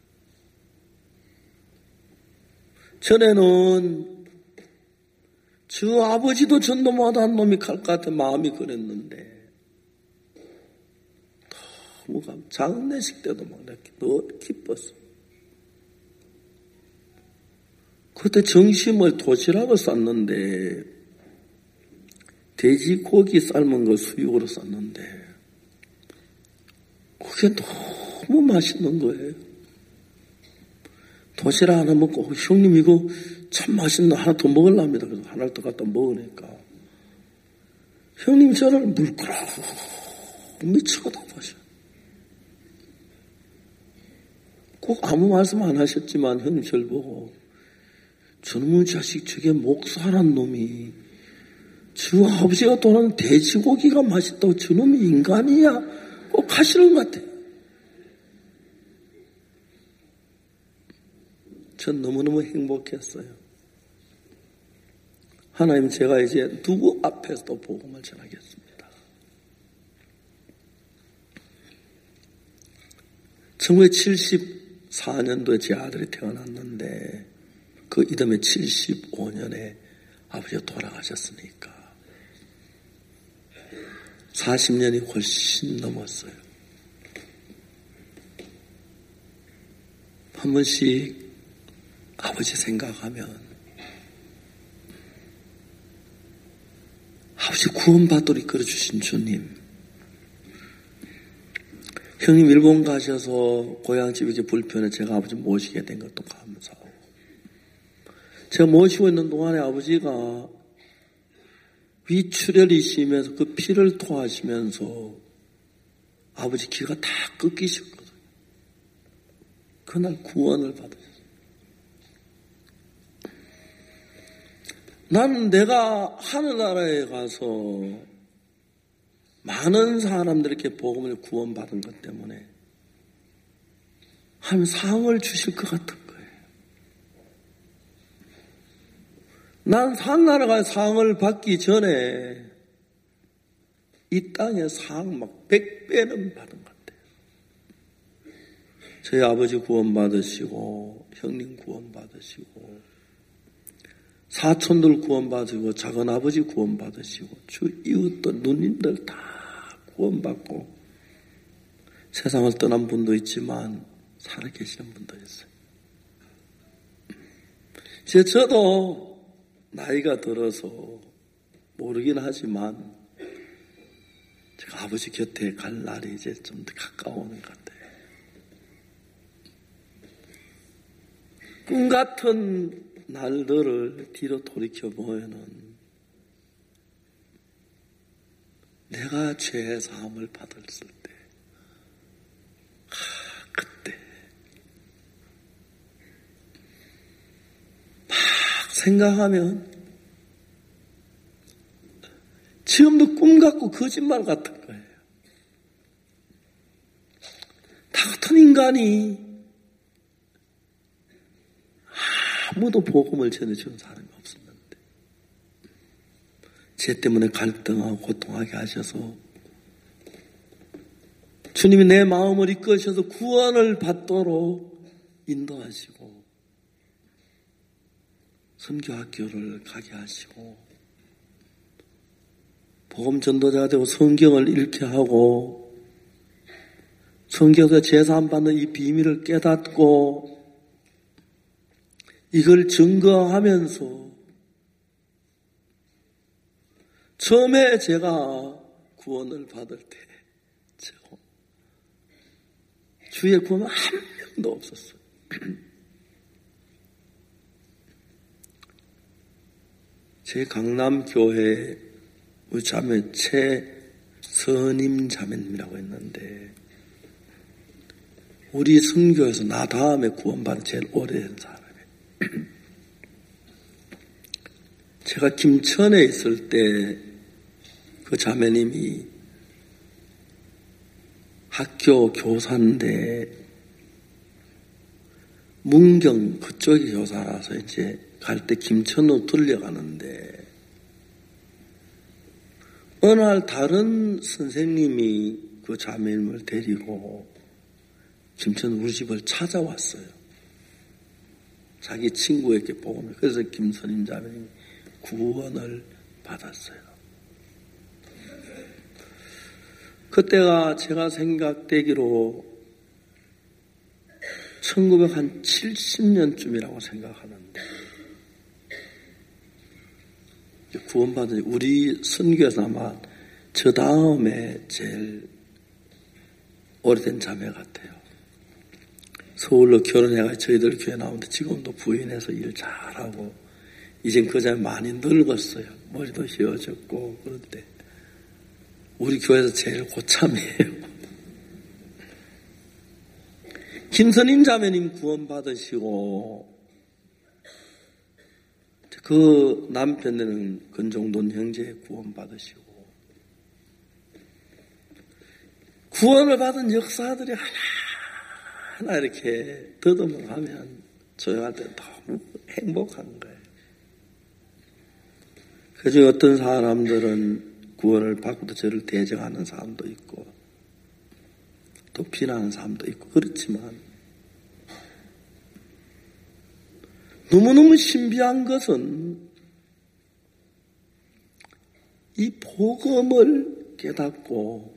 전에는 저 아버지도 전도 못한 놈이 갈 것 같은 마음이 그랬는데 너무 감, 장례식 때도 막 너무 기뻤어. 그때 정심을 도시락을 쌌는데 돼지고기 삶은 거 수육으로 쌌는데 그게 너무 맛있는 거예요. 도시락 하나 먹고 형님 이거 참 맛있는 하나 더 먹으랍니다. 그래서 하나를 더 갖다 먹으니까 형님 저를 물끄러워 미쳐다보셔. 꼭 아무 말씀 안 하셨지만 형님 저를 보고 저놈의 자식 저게 목사란 놈이 저 아버지가 도는 돼지고기가 맛있다고 저놈이 인간이야 꼭 하시는 것 같아요. 전 너무너무 행복했어요. 하나님, 제가 이제 누구 앞에서도 복음을 전하겠습니다. 천구백칠십사 년도에 제 아들이 태어났는데 그 이듬해 칠십오 년에 아버지가 돌아가셨으니까 사십 년이 훨씬 넘었어요. 한 번씩 아버지 생각하면 아버지 구원받도록 이끌어주신 주님, 형님 일본 가셔서 고향집이 이제 불편해 제가 아버지 모시게 된 것도 감사하고 제가 모시고 있는 동안에 아버지가 위출혈이 심해서 그 피를 토하시면서 아버지 기가 다 꺾이셨거든요. 그날 구원을 받으셨어요. 나는 내가 하늘나라에 가서 많은 사람들에게 복음을 구원받은 것 때문에 한 상을 주실 것 같은 거예요. 난 하늘나라가 상을 받기 전에 이 땅에 상 막 백 배는 받은 것 같아요. 저희 아버지 구원받으시고 형님 구원받으시고 사촌들 구원받으시고 작은아버지 구원받으시고 주 이웃들 누님들 다 구원받고 세상을 떠난 분도 있지만 살아계시는 분도 있어요. 이제 저도 나이가 들어서 모르긴 하지만 제가 아버지 곁에 갈 날이 이제 좀 더 가까워오는 것 같아요. 꿈 같은 날들을 뒤로 돌이켜보면은 내가 죄의 사함을 받았을 때 아, 그때 막 생각하면 지금도 꿈 같고 거짓말 같은 거예요. 다 같은 인간이 아무도 복음을 전해주는 사람이 없었는데 죄 때문에 갈등하고 고통하게 하셔서 주님이 내 마음을 이끄셔서 구원을 받도록 인도하시고 선교학교를 가게 하시고 복음 전도자가 되고 성경을 읽게 하고 성경에서 제사함 받는 이 비밀을 깨닫고 이걸 증거하면서 처음에 제가 구원을 받을 때 주의 구원은 한 명도 없었어요. 제 강남교회 우리 자매 최선임 자매님이라고 했는데 우리 선교에서 나 다음에 구원받은 제일 오래된 사람이에요. 제가 김천에 있을 때 그 자매님이 학교 교사인데 문경 그쪽이 교사라서 이제 갈 때 김천으로 들려가는데 어느 날 다른 선생님이 그 자매님을 데리고 김천 우리 집을 찾아왔어요. 자기 친구에게 복음을. 그래서 김선임 자매님이 구원을 받았어요. 그때가 제가 생각되기로 천구백칠십 년쯤이라고 생각하는데 구원받은 우리 선교에서 아마 저 다음에 제일 오래된 자매 같아요. 서울로 결혼해가 저희들 교회 나오는데 지금도 부인해서 일 잘하고 이젠 그 자매 많이 늙었어요. 머리도 휘어졌고 그런데 우리 교회에서 제일 고참이에요. 김선임 자매님 구원받으시고 그 남편은 건종돈 형제 구원받으시고 구원을 받은 역사들이 하나하나 이렇게 더듬어가면 조용할 때 너무 행복한 거예요. 그중에 어떤 사람들은 구원을 받고도 저를 대적하는 사람도 있고 또 비난하는 사람도 있고 그렇지만 너무너무 신비한 것은 이 복음을 깨닫고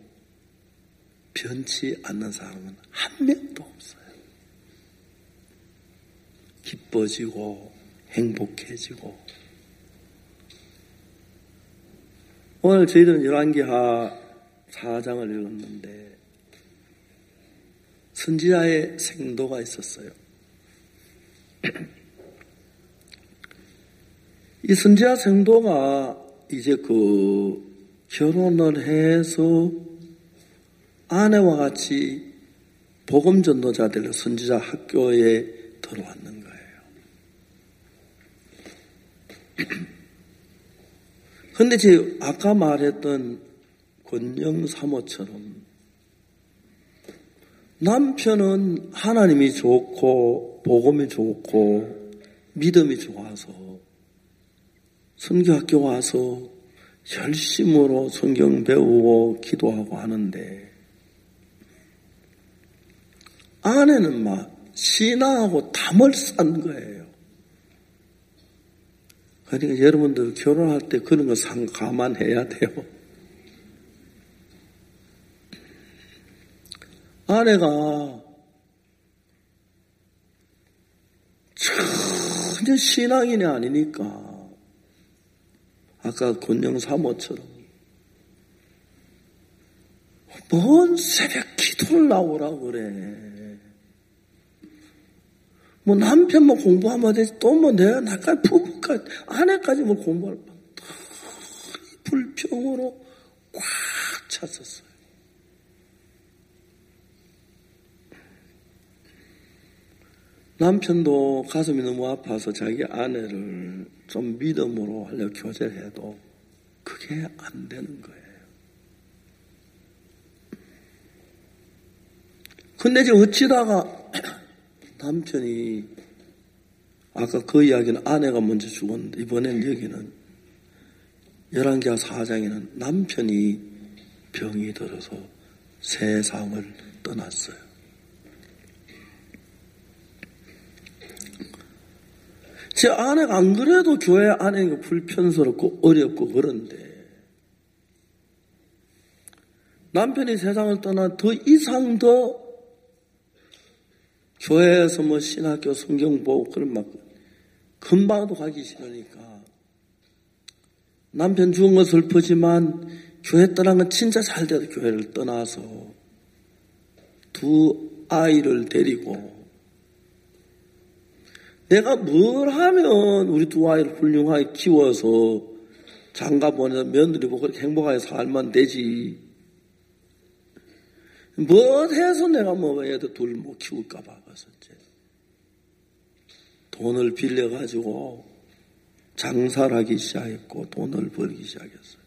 변치 않는 사람은 한 명도 없어요. 기뻐지고 행복해지고 오늘 저희들은 열왕기하 사 장을 읽었는데 선지자의 생도가 있었어요. 이 선지자 생도가 이제 그 결혼을 해서 아내와 같이 복음 전도자들 선지자 학교에 들어왔는 거예요. 근데 제 아까 말했던 권영 사모처럼 남편은 하나님이 좋고 복음이 좋고 믿음이 좋아서 선교학교 와서 열심으로 성경 배우고 기도하고 하는데 아내는 막 신앙하고 담을 싼 거예요. 그러니까 여러분들 결혼할 때 그런 거 상 감안해야 돼요. 아내가 전혀 신앙인이 아니니까 아까 권영 사모처럼 뭔 새벽 기도를 나오라고 그래. 뭐 남편만 공부하면 되지 또 뭐 내가 나까지 부부까지 아내까지 뭐 공부할 뻔 불평으로 꽉 찼었어요. 남편도 가슴이 너무 아파서 자기 아내를 좀 믿음으로 하려고 교제를 해도 그게 안 되는 거예요. 근데 이제 어찌다가 남편이 아까 그 이야기는 아내가 먼저 죽었는데 이번엔 여기는 열왕기하 사 장에는 남편이 병이 들어서 세상을 떠났어요. 제 아내가 안 그래도 교회 안에 불편스럽고 어렵고 그런데 남편이 세상을 떠나 더 이상 더 교회에서 뭐 신학교 성경 보고 그런 막 금방도 가기 싫으니까 남편 죽은 건 슬프지만 교회 떠난 건 진짜 잘 돼도 교회를 떠나서 두 아이를 데리고 내가 뭘 하면 우리 두 아이를 훌륭하게 키워서 장가 보내서 며느리 보고 그렇게 행복하게 살면 되지. 뭐 해서 내가 뭐 애들 둘 못 키울까 봐. 그래서 이제 돈을 빌려가지고 장사를 하기 시작했고 돈을 벌기 시작했어요.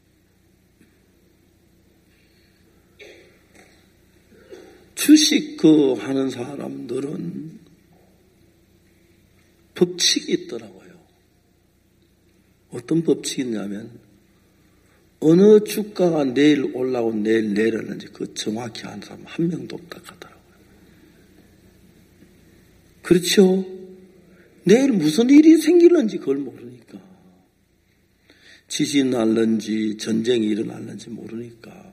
주식 그 하는 사람들은 법칙이 있더라고요. 어떤 법칙이 있냐면 어느 주가가 내일 올라오고 내일 내렸는지 그 정확히 아는 사람 한 명도 없다 하더라고요. 그렇죠? 내일 무슨 일이 생길는지 그걸 모르니까. 지진 날는지 전쟁이 일어날는지 모르니까.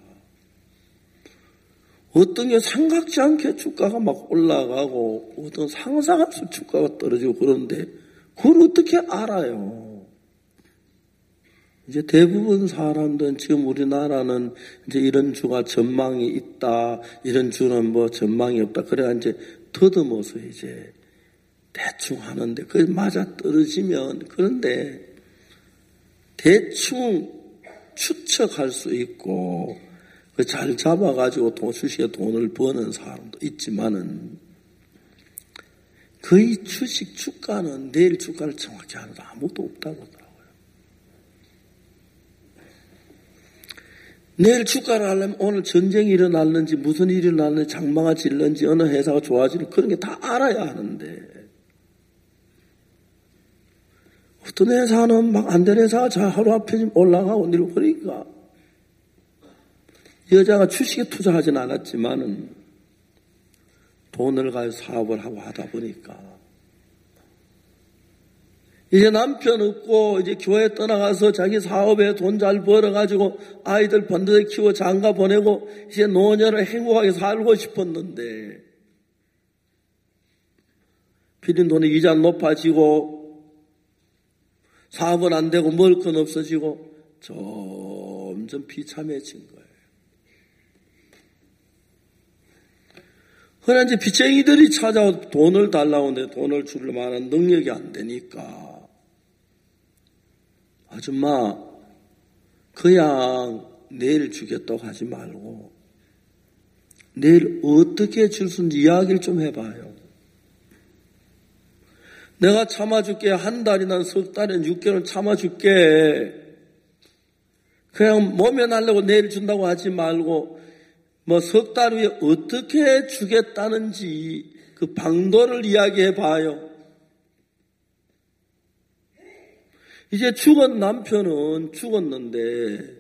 어떤 게 생각지 않게 주가가 막 올라가고 어떤 상상할 수 주가가 떨어지고 그러는데 그걸 어떻게 알아요? 이제 대부분 사람들은 지금 우리나라는 이제 이런 주가 전망이 있다, 이런 주는 뭐 전망이 없다. 그래야 이제 더듬어서 이제 대충 하는데 그게 맞아 떨어지면 그런데 대충 추측할 수 있고 잘 잡아가지고 돈, 주식에 돈을 버는 사람도 있지만은 거의 주식 주가는 내일 주가를 정확히 아는 사람 아무도 없다고 하더라고요. 내일 주가를 알려면 오늘 전쟁이 일어났는지 무슨 일이 일어났는지 장마가 질는지 어느 회사가 좋아지는지 그런 게 다 알아야 하는데 어떤 회사는 막 안 된 회사가 자 하루 앞에 올라가고 내려 그러니까 여자가 주식에 투자하진 않았지만은 돈을 가지고 사업을 하고 하다 보니까 이제 남편 없고 이제 교회 떠나가서 자기 사업에 돈 잘 벌어가지고 아이들 번듯하게 키워 장가 보내고 이제 노년을 행복하게 살고 싶었는데 빌린 돈의 이자 높아지고 사업은 안 되고 먹을 건 없어지고 점점 비참해진 거예요. 그러나 이제 빚쟁이들이 찾아와 돈을 달라고 하는데 돈을 줄 만한 능력이 안 되니까 아줌마 그냥 내일 주겠다고 하지 말고 내일 어떻게 줄 수 있는지 이야기를 좀 해봐요. 내가 참아줄게. 한 달이나 석 달이나 육 개월 참아줄게. 그냥 모면하려고 내일 준다고 하지 말고 뭐 석 달 후에 어떻게 주겠다는지 그 방도를 이야기해 봐요. 이제 죽은 남편은 죽었는데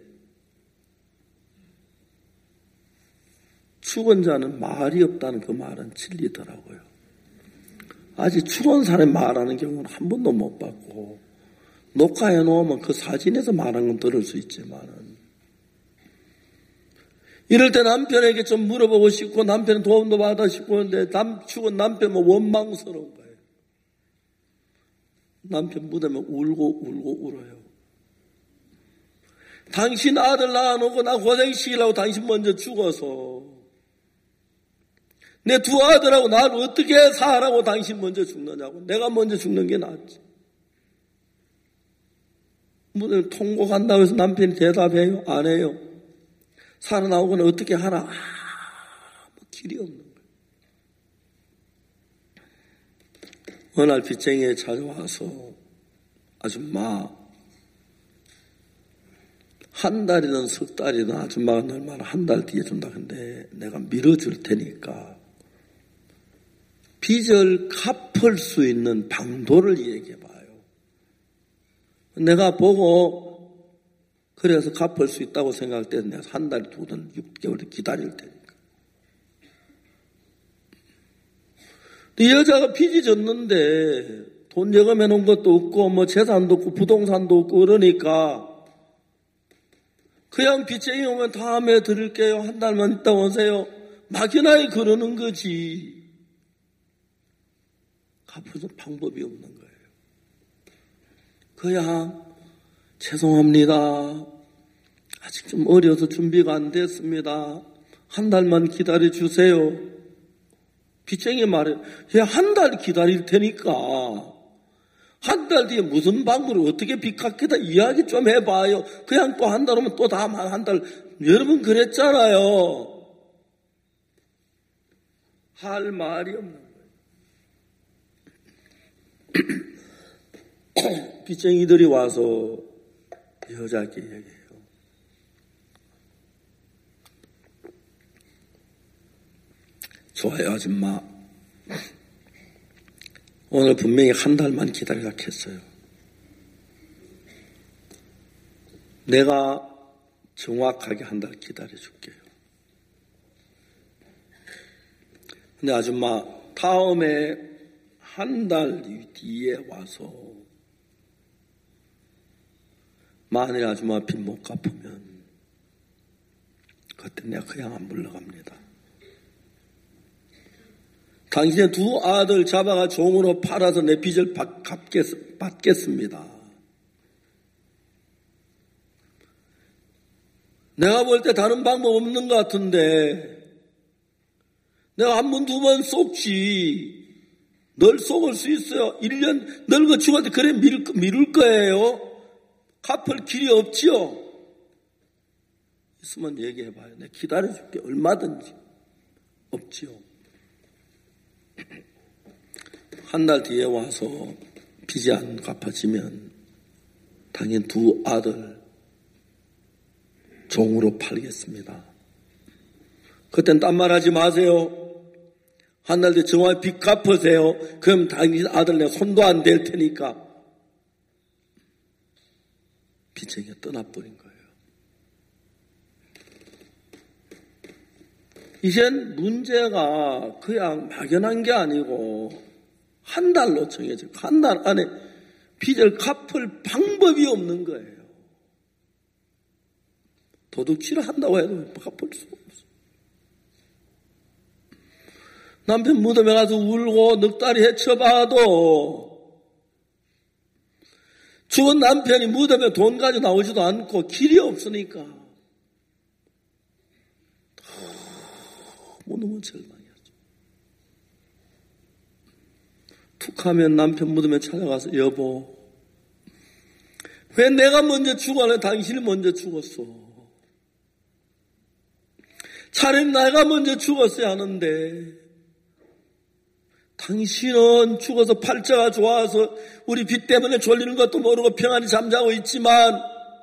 죽은 자는 말이 없다는 그 말은 진리더라고요. 아직 죽은 사람이 말하는 경우는 한 번도 못 봤고 녹화해 놓으면 그 사진에서 말하는 건 들을 수 있지만은 이럴 때 남편에게 좀 물어보고 싶고 남편 도움도 받아 싶고 하는데 남, 죽은 남편은 원망스러운 거예요. 남편 무대면 울고 울고 울어요. 당신 아들 낳아놓고 나 고생시키려고 당신 먼저 죽어서 내 두 아들하고 나를 어떻게 살라고 당신 먼저 죽느냐고. 내가 먼저 죽는 게 낫지. 무슨 통곡한다고 해서 남편이 대답해요? 안 해요. 살아나오고는 어떻게 하나? 아무 길이 없는 거예요. 어느 날 빚쟁이에 찾아와서 아줌마 한 달이든 석 달이든 아줌마가 널 말 한 달 뒤에 준다 근데 내가 밀어줄 테니까 빚을 갚을 수 있는 방도를 얘기해 봐요. 내가 보고 그래서 갚을 수 있다고 생각할 때 내가 한 달, 두 달, 육 개월 기다릴 테니까. 이 여자가 빚이 졌는데 돈 예금해 놓은 것도 없고 뭐 재산도 없고 부동산도 없고 그러니까 그냥 빚쟁이 오면 다음에 드릴게요. 한 달만 있다 오세요. 막연하게 그러는 거지. 갚을 방법이 없는 거예요. 그냥 죄송합니다. 아직 좀 어려서 준비가 안 됐습니다. 한 달만 기다려 주세요. 빚쟁이 말해, 한 달 기다릴 테니까 한 달 뒤에 무슨 방법으로 어떻게 빚 갚겠다 이야기 좀 해봐요. 그냥 또 한 달 오면 또 다음 한 달. 여러분 그랬잖아요. 할 말이 없는 거예요. 빚쟁이들이 와서 여자에게 얘기해요. 좋아요, 아줌마. 오늘 분명히 한 달만 기다리라 했어요. 내가 정확하게 한 달 기다려줄게요. 근데 아줌마, 다음에 한 달 뒤에 와서 만일 아줌마 빚 못 갚으면 그때 내가 그냥 안 물러갑니다. 당신의 두 아들 잡아가 종으로 팔아서 내 빚을 갚겠, 받겠습니다. 내가 볼 때 다른 방법 없는 것 같은데 내가 한 번, 두 번 속지 널 속을 수 있어요. 일 년 늙어 죽어도 그래 미룰, 미룰 거예요. 갚을 길이 없지요. 있으면 얘기해봐요. 내가 기다려줄게. 얼마든지. 없지요. 한 달 뒤에 와서 빚이 안 갚아지면 당연히 두 아들 종으로 팔겠습니다. 그땐 딴 말 하지 마세요. 한 달 뒤에 정말 빚 갚으세요. 그럼 당신 아들 내가 손도 안 댈 테니까. 빚쟁이가 떠나버린 거예요. 이젠 문제가 그냥 막연한 게 아니고 한 달로 정해져. 한 달 안에 빚을 갚을 방법이 없는 거예요. 도둑질을 한다고 해도 갚을 수 없어. 남편 무덤에 가서 울고 넉다리 헤쳐봐도 죽은 남편이 무덤에 돈 가지고 나오지도 않고 길이 없으니까 너무 절망이었죠. 툭하면 남편 무덤에 찾아가서 여보 왜 내가 먼저 죽었네 당신이 먼저 죽었어. 차라리 내가 먼저 죽었어야 하는데 당신은 죽어서 팔자가 좋아서 우리 빚 때문에 졸리는 것도 모르고 평안히 잠자고 있지만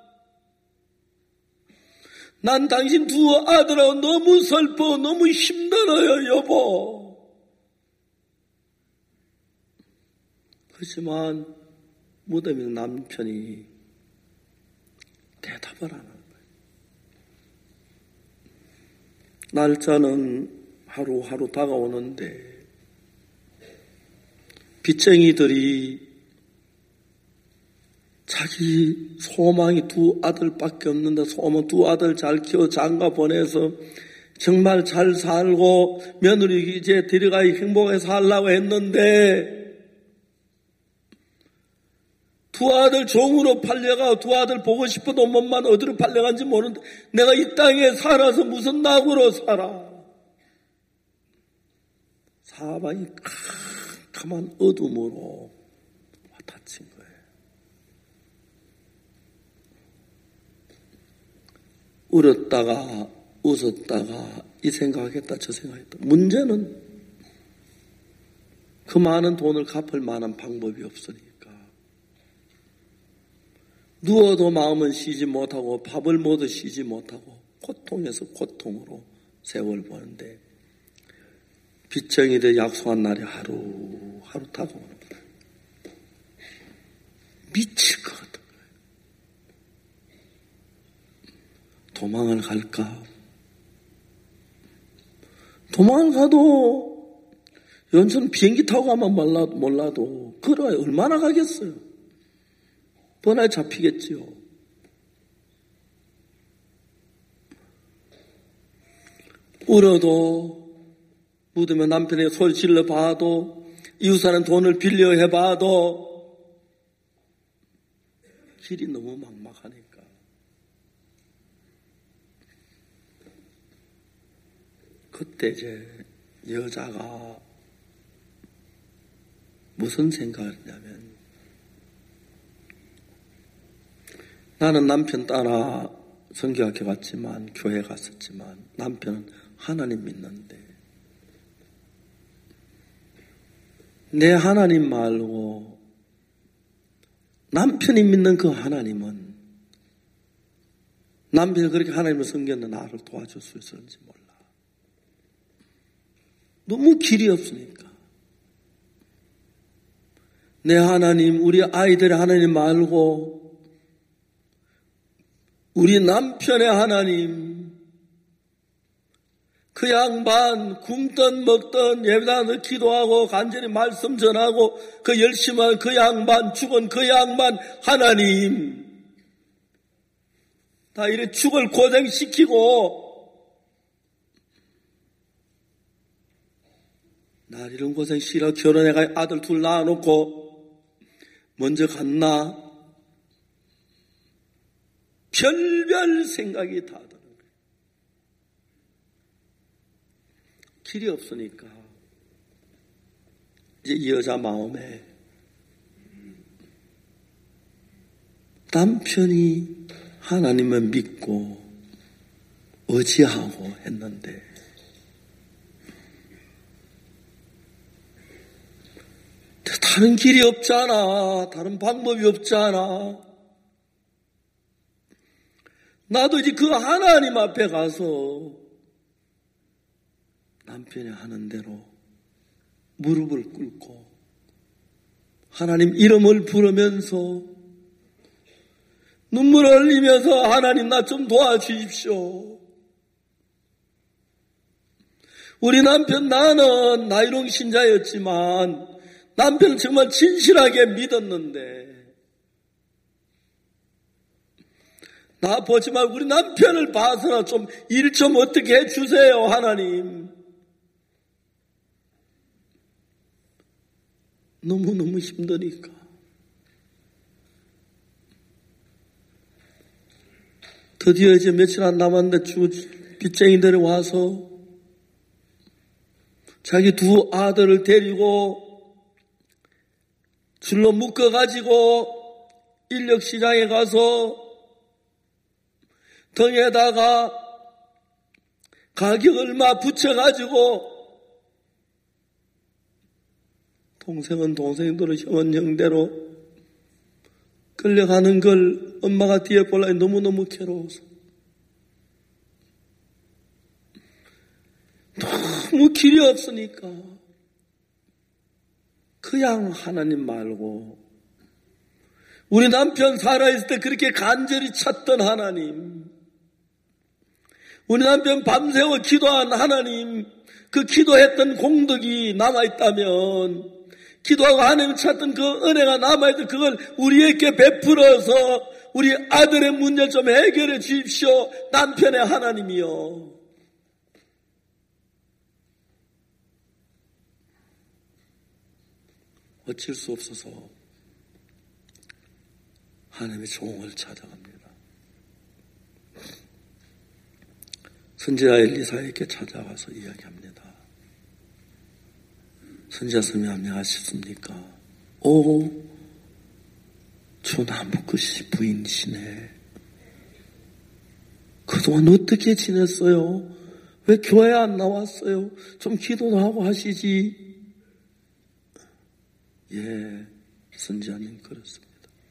난 당신 두 아들하고 너무 슬퍼 너무 힘들어요 여보. 그렇지만 무덤에 남편이 대답을 안 하는 거예요. 날짜는 하루하루 다가오는데 빚쟁이들이 자기 소망이 두 아들밖에 없는데 소망 두 아들 잘 키워 장가 보내서 정말 잘 살고 며느리 이제 데려가 행복하게 살라고 했는데 두 아들 종으로 팔려가 두 아들 보고 싶어도 몸만 어디로 팔려간지 모르는데 내가 이 땅에 살아서 무슨 낙으로 살아. 사방이 캄캄한 어둠으로 닫힌 거예요. 울었다가 웃었다가 이 생각했다 저 생각했다. 문제는 그 많은 돈을 갚을 만한 방법이 없으니까 누워도 마음은 쉬지 못하고 밥을 먹어도 쉬지 못하고 고통에서 고통으로 세월 보는데 빚쟁이들 약속한 날이 하루 하루 다가오는 거예요. 미칠 것 같은 거예요. 도망을 갈까? 도망을 가도 연천 비행기 타고 가면 몰라도, 몰라도 걸어야 얼마나 가겠어요? 번화에 잡히겠지요. 울어도 무덤에 남편의 소리 질러 봐도 이웃사람 돈을 빌려 해봐도 길이 너무 막막하니까 그때 이제 여자가 무슨 생각을 했냐면, 나는 남편 따라 성경학교 갔지만, 교회 갔었지만, 남편은 하나님 믿는데, 내 하나님 말고 남편이 믿는 그 하나님은 남편이 그렇게 하나님을 섬겼는 나를 도와줄 수 있었는지 몰라. 너무 길이 없으니까. 내 하나님, 우리 아이들의 하나님 말고 우리 남편의 하나님, 그 양반 굶든 먹든 예배당에서 기도하고 간절히 말씀 전하고 그 열심한 그 양반, 죽은 그 양반 하나님, 다 이래 죽을 고생시키고 나 이런 고생 싫어 결혼해가 아들 둘 낳아놓고 먼저 갔나? 별별 생각이 다 드는 거예요. 길이 없으니까 이제 이 여자 마음에 남편이 하나님을 믿고 의지하고 했는데 다른 길이 없잖아. 다른 방법이 없잖아. 나도 이제 그 하나님 앞에 가서 남편이 하는 대로 무릎을 꿇고 하나님 이름을 부르면서 눈물을 흘리면서 하나님 나 좀 도와주십시오. 우리 남편 나는 나이롱 신자였지만 남편을 정말 진실하게 믿었는데 나 보지 말고 우리 남편을 봐서나 좀 일 좀 어떻게 해주세요 하나님. 너무너무 힘드니까 드디어 이제 며칠 안 남았는데 주 빚쟁이들이 와서 자기 두 아들을 데리고 줄로 묶어가지고 인력시장에 가서 등에다가 가격 얼마 붙여가지고 동생은 동생대로 형은 형대로 끌려가는 걸 엄마가 뒤에 보려니 너무너무 괴로워서 너무 길이 없으니까 그냥 하나님 말고 우리 남편 살아있을 때 그렇게 간절히 찾던 하나님, 우리 남편 밤새워 기도한 하나님, 그 기도했던 공덕이 남아있다면 기도하고 하나님 찾던 그 은혜가 남아있던 그걸 우리에게 베풀어서 우리 아들의 문제 좀 해결해 주십시오. 남편의 하나님이요. 어쩔 수 없어서 하나님의 종을 찾아갑니다. 선지자 엘리사에게 찾아가서 이야기합니다. 선지자 스님이 안녕하셨습니까? 오, 저 나무꾼 부인이시네. 그동안 어떻게 지냈어요? 왜 교회 안 나왔어요? 좀 기도도 하고 하시지. 예, 선지자님 그렇습니다.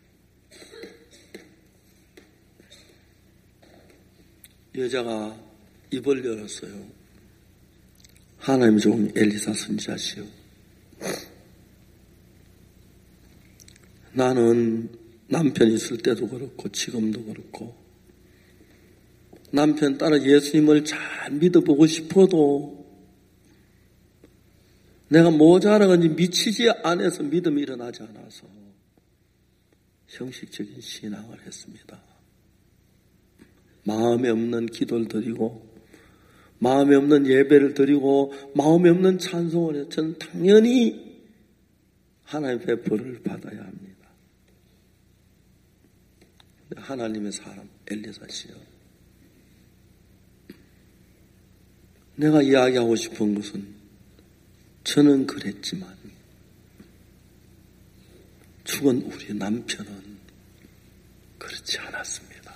여자가 입을 열었어요. 하나님의 종 엘리사 선지자시오. 나는 남편 있을 때도 그렇고 지금도 그렇고 남편 따라 예수님을 잘 믿어보고 싶어도 내가 모자라건지 미치지 않아서 믿음이 일어나지 않아서 형식적인 신앙을 했습니다. 마음에 없는 기도를 드리고 마음에 없는 예배를 드리고 마음에 없는 찬송을 해서 저는 당연히 하나님의 배포를 받아야 합니다. 하나님의 사람 엘리사시여, 내가 이야기하고 싶은 것은 저는 그랬지만 죽은 우리 남편은 그렇지 않았습니다.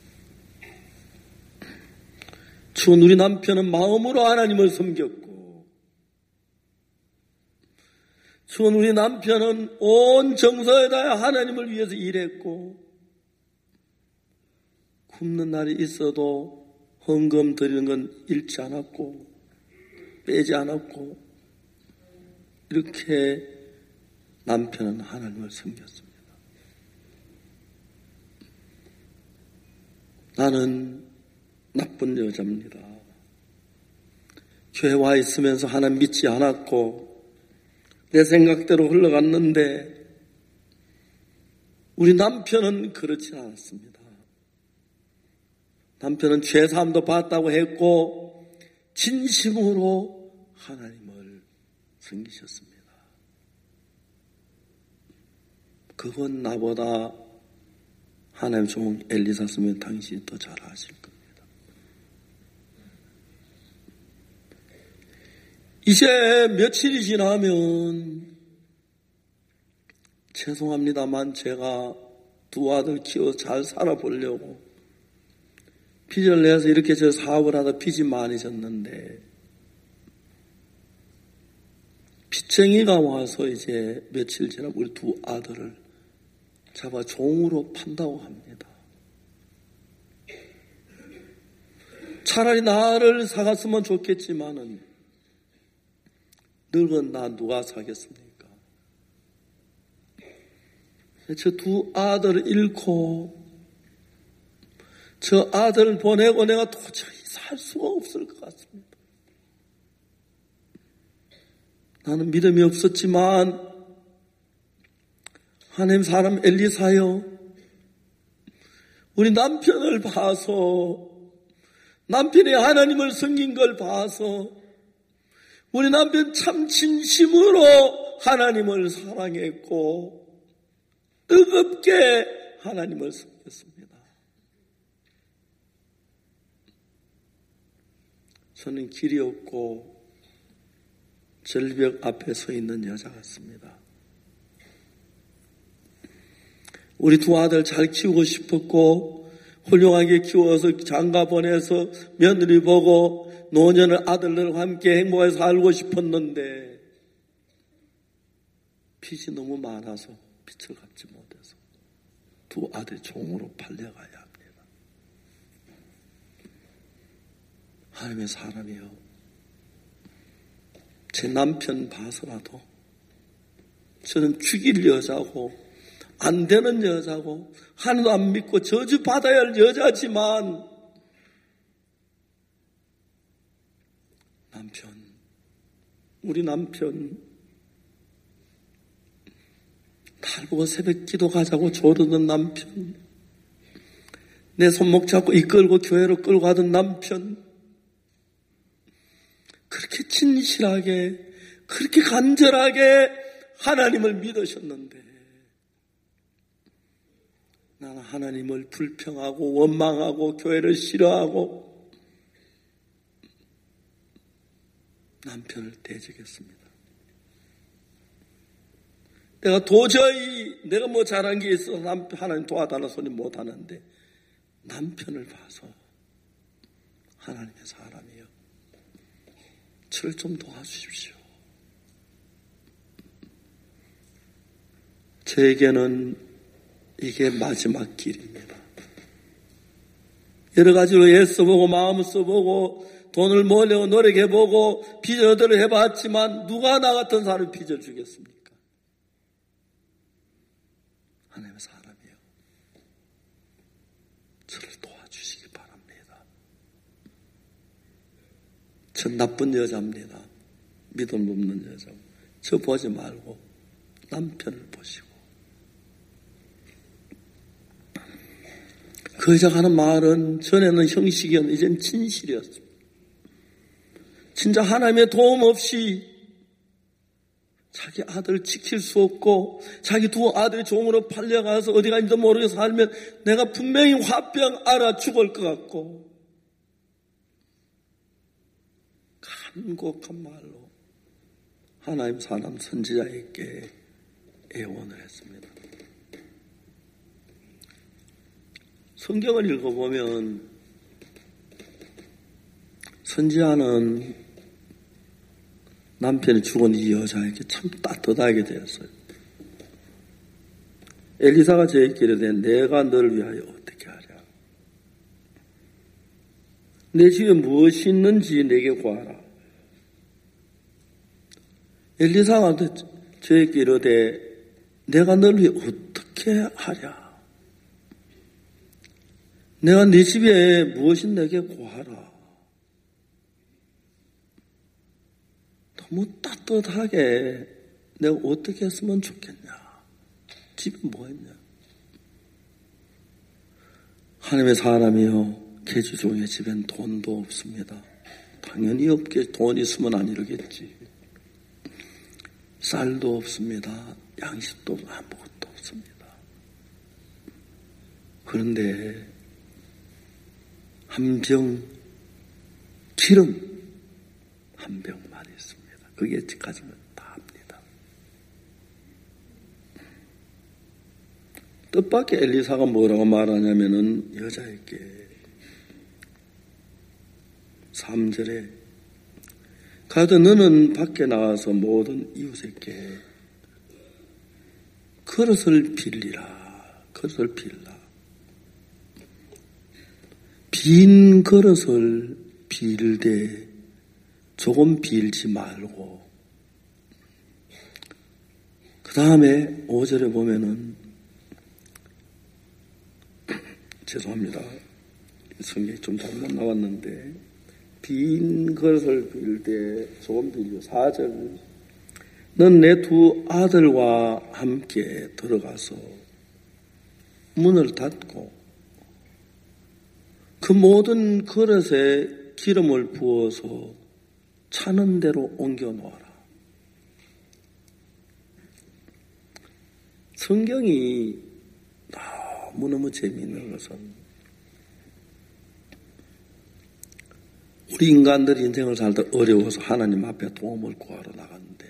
죽은 우리 남편은 마음으로 하나님을 섬겼고, 죽은 우리 남편은 온 정서에 다해 하나님을 위해서 일했고, 굶는 날이 있어도 헌금 드리는 건 잃지 않았고 빼지 않았고, 이렇게 남편은 하나님을 섬겼습니다. 나는 나쁜 여자입니다. 교회 와 있으면서 하나님 믿지 않았고 내 생각대로 흘러갔는데, 우리 남편은 그렇지 않았습니다. 남편은 죄사함도 받았다고 했고 진심으로 하나님을 섬기셨습니다. 그건 나보다 하나님 종 엘리사 쓰면 당신이 더 잘 아실 겁니다. 이제 며칠이 지나면, 죄송합니다만 제가 두 아들 키워 잘 살아보려고 빚을 내서 이렇게 저 사업을 하다 빚이 많이 졌는데, 빚쟁이가 와서 이제 며칠 지나 우리 두 아들을 잡아 종으로 판다고 합니다. 차라리 나를 사갔으면 좋겠지만은 늙은 나 누가 사겠습니까? 저 두 아들을 잃고 저 아들을 보내고 내가 도저히 살 수가 없을 것 같습니다. 나는 믿음이 없었지만, 하나님 사람 엘리사여, 우리 남편을 봐서, 남편이 하나님을 섬긴 걸 봐서 우리 남편 참 진심으로 하나님을 사랑했고 뜨겁게 하나님을 섬겼습니다. 저는 길이 없고 절벽 앞에 서 있는 여자 같습니다. 우리 두 아들 잘 키우고 싶었고 훌륭하게 키워서 장가 보내서 며느리 보고 노년을 아들들과 함께 행복하게 살고 싶었는데 빚이 너무 많아서 빚을 갚지 못해서 두 아들 종으로 팔려가야 합니다. 하나님의 사람이요, 제 남편 봐서라도 저는 죽일 여자고 안 되는 여자고 하나도 안 믿고 저주받아야 할 여자지만, 남편, 우리 남편 날 보고 새벽 기도 가자고 조르던 남편, 내 손목 잡고 이끌고 교회로 끌고 가던 남편, 그렇게 진실하게 그렇게 간절하게 하나님을 믿으셨는데 나는 하나님을 불평하고 원망하고 교회를 싫어하고 남편을 대적했습니다. 내가 도저히 내가 뭐 잘한 게 있어서 하나님 도와달라 소리 못하는데 남편을 봐서 하나님의 사람이요, 저를 좀 도와주십시오. 저에게는 이게 마지막 길입니다. 여러 가지로 애써보고 마음을 써보고 돈을 모으려고 노력해보고 빚어들을 해봤지만 누가 나 같은 사람을 빚어주겠습니까? 하나님의 사람이요, 저를 도와주시기 바랍니다. 전 나쁜 여자입니다. 믿음 없는 여자. 저 보지 말고 남편을 보시고. 그 여자가 하는 말은 전에는 형식이었는데 이제는 진실이었습니다. 진짜 하나님의 도움 없이 자기 아들을 지킬 수 없고 자기 두 아들이 종으로 팔려가서 어디 가는지도 모르게 살면 내가 분명히 화병 알아 죽을 것 같고 간곡한 말로 하나님 사람 선지자에게 애원을 했습니다. 성경을 읽어보면 선지자는 남편이 죽은 이 여자에게 참 따뜻하게 되었어요. 엘리사가 저에게 이르되 내가 너를 위하여 어떻게 하랴. 내 집에 무엇이 있는지 내게 구하라. 엘리사가 저에게 이르되 내가 너를 위해 어떻게 하랴. 내가 네 집에 무엇이 내게 구하라. 너무 따뜻하게 내가 어떻게 했으면 좋겠냐. 집에 뭐 했냐. 하나님의 사람이요, 계주종의 집엔 돈도 없습니다. 당연히 없겠지. 돈 있으면 안 이러겠지. 쌀도 없습니다. 양식도 아무것도 없습니다. 그런데 한 병 기름 한 병만 있습니다. 그게 가지면 다 합니다. 뜻밖의 엘리사가 뭐라고 말하냐면은 여자에게 삼 절에 가도 너는 밖에 나가서 모든 이웃에게 그릇을 빌리라. 그릇을 빌라. 빈 그릇을 빌되 조금 빌지 말고, 그 다음에 오 절에 보면은, 죄송합니다. 성경이 좀 잘못 나왔는데, 빈 그릇을 빌되 조금 빌려. 사 절, 넌 내 두 아들과 함께 들어가서 문을 닫고 그 모든 그릇에 기름을 부어서 차는 대로 옮겨 놓아라. 성경이 너무너무 재미있는 것은 우리 인간들이 인생을 살다 어려워서 하나님 앞에 도움을 구하러 나갔는데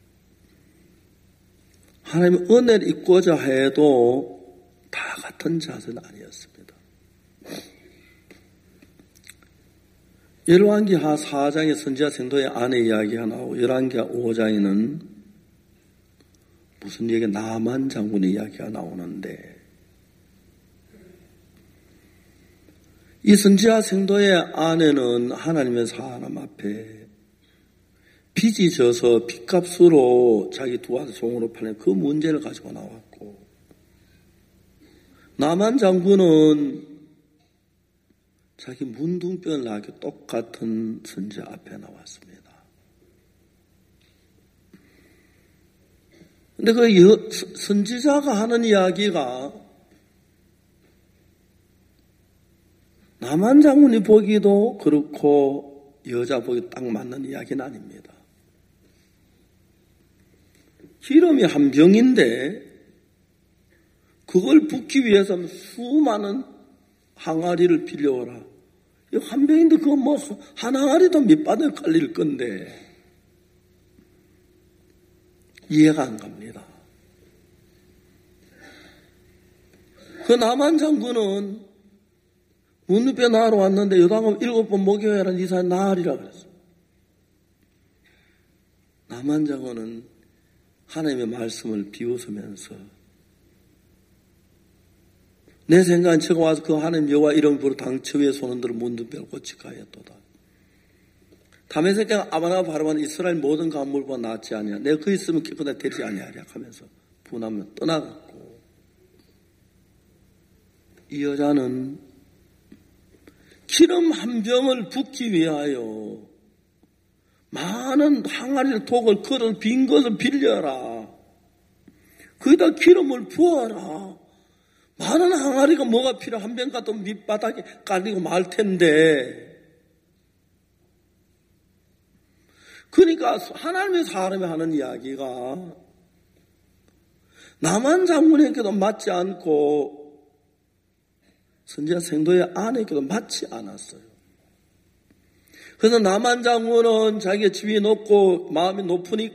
하나님 은혜를 입고자 해도 다 같은 자세는 아니었습니다. 열왕기하 사 장의 선지자 생도의 아내 이야기가 나오고 열왕기하 오 장에는 무슨 얘기 나만 장군의 이야기가 나오는데 이 선지자 생도의 아내는 하나님의 사람 앞에 빚이 져서 빚값으로 자기 두 아들 종으로 팔린 그 문제를 가지고 나왔고 나만 장군은 자기 문둥병을 나게 똑같은 선지자 앞에 나왔습니다. 근데 그 여, 선지자가 하는 이야기가 나만 장군이 보기도 그렇고 여자 보기 딱 맞는 이야기는 아닙니다. 기름이 한 병인데 그걸 붓기 위해서 수많은 항아리를 빌려오라. 이 한 병인데 그거 뭐 한 항아리도 밑바닥에 깔릴 건데 이해가 안 갑니다. 그 남한 장군은 문둥병 나으러 왔는데 요단금 일곱 번 목욕해라 이 사람 나으리라 그랬어. 남한 장군은 하나님의 말씀을 비웃으면서 내 생각은 제가 와서 그 하나님 여호와 이름을 부르 당처 위에 손을 들어 문둥병을 고치까 하였도다. 다메 새끼가 아바나 바라만 이스라엘 모든 가물보다 낫지 아니야. 내가 그 있으면 기쁘다 되지 아니하랴 하면서 분하면 떠나갔고 이 여자는 기름 한 병을 붓기 위하여 많은 항아리를 독을 그릇 빈 것을 빌려라. 거기다 기름을 부어라. 많은 항아리가 뭐가 필요? 한 병 가도 밑바닥에 깔리고 말 텐데. 그러니까 하나님의 사람이 하는 이야기가 남한 장군에게도 맞지 않고 선지자 생도의 아내에게도 맞지 않았어요. 그래서 남한 장군은 자기의 지위 높고 마음이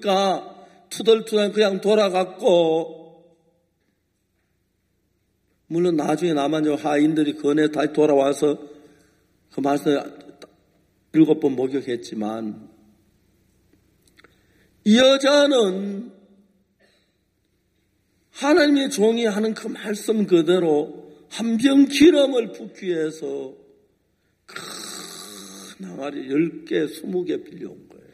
높으니까 투덜투덜 그냥 돌아갔고 물론 나중에 남한족 하인들이 건에 다시 돌아와서 그 말씀 일곱 번 목욕했지만 이 여자는 하나님의 종이 하는 그 말씀 그대로 한 병 기름을 붓기 위해서 큰 항아리 열 개, 스무 개 빌려온 거예요.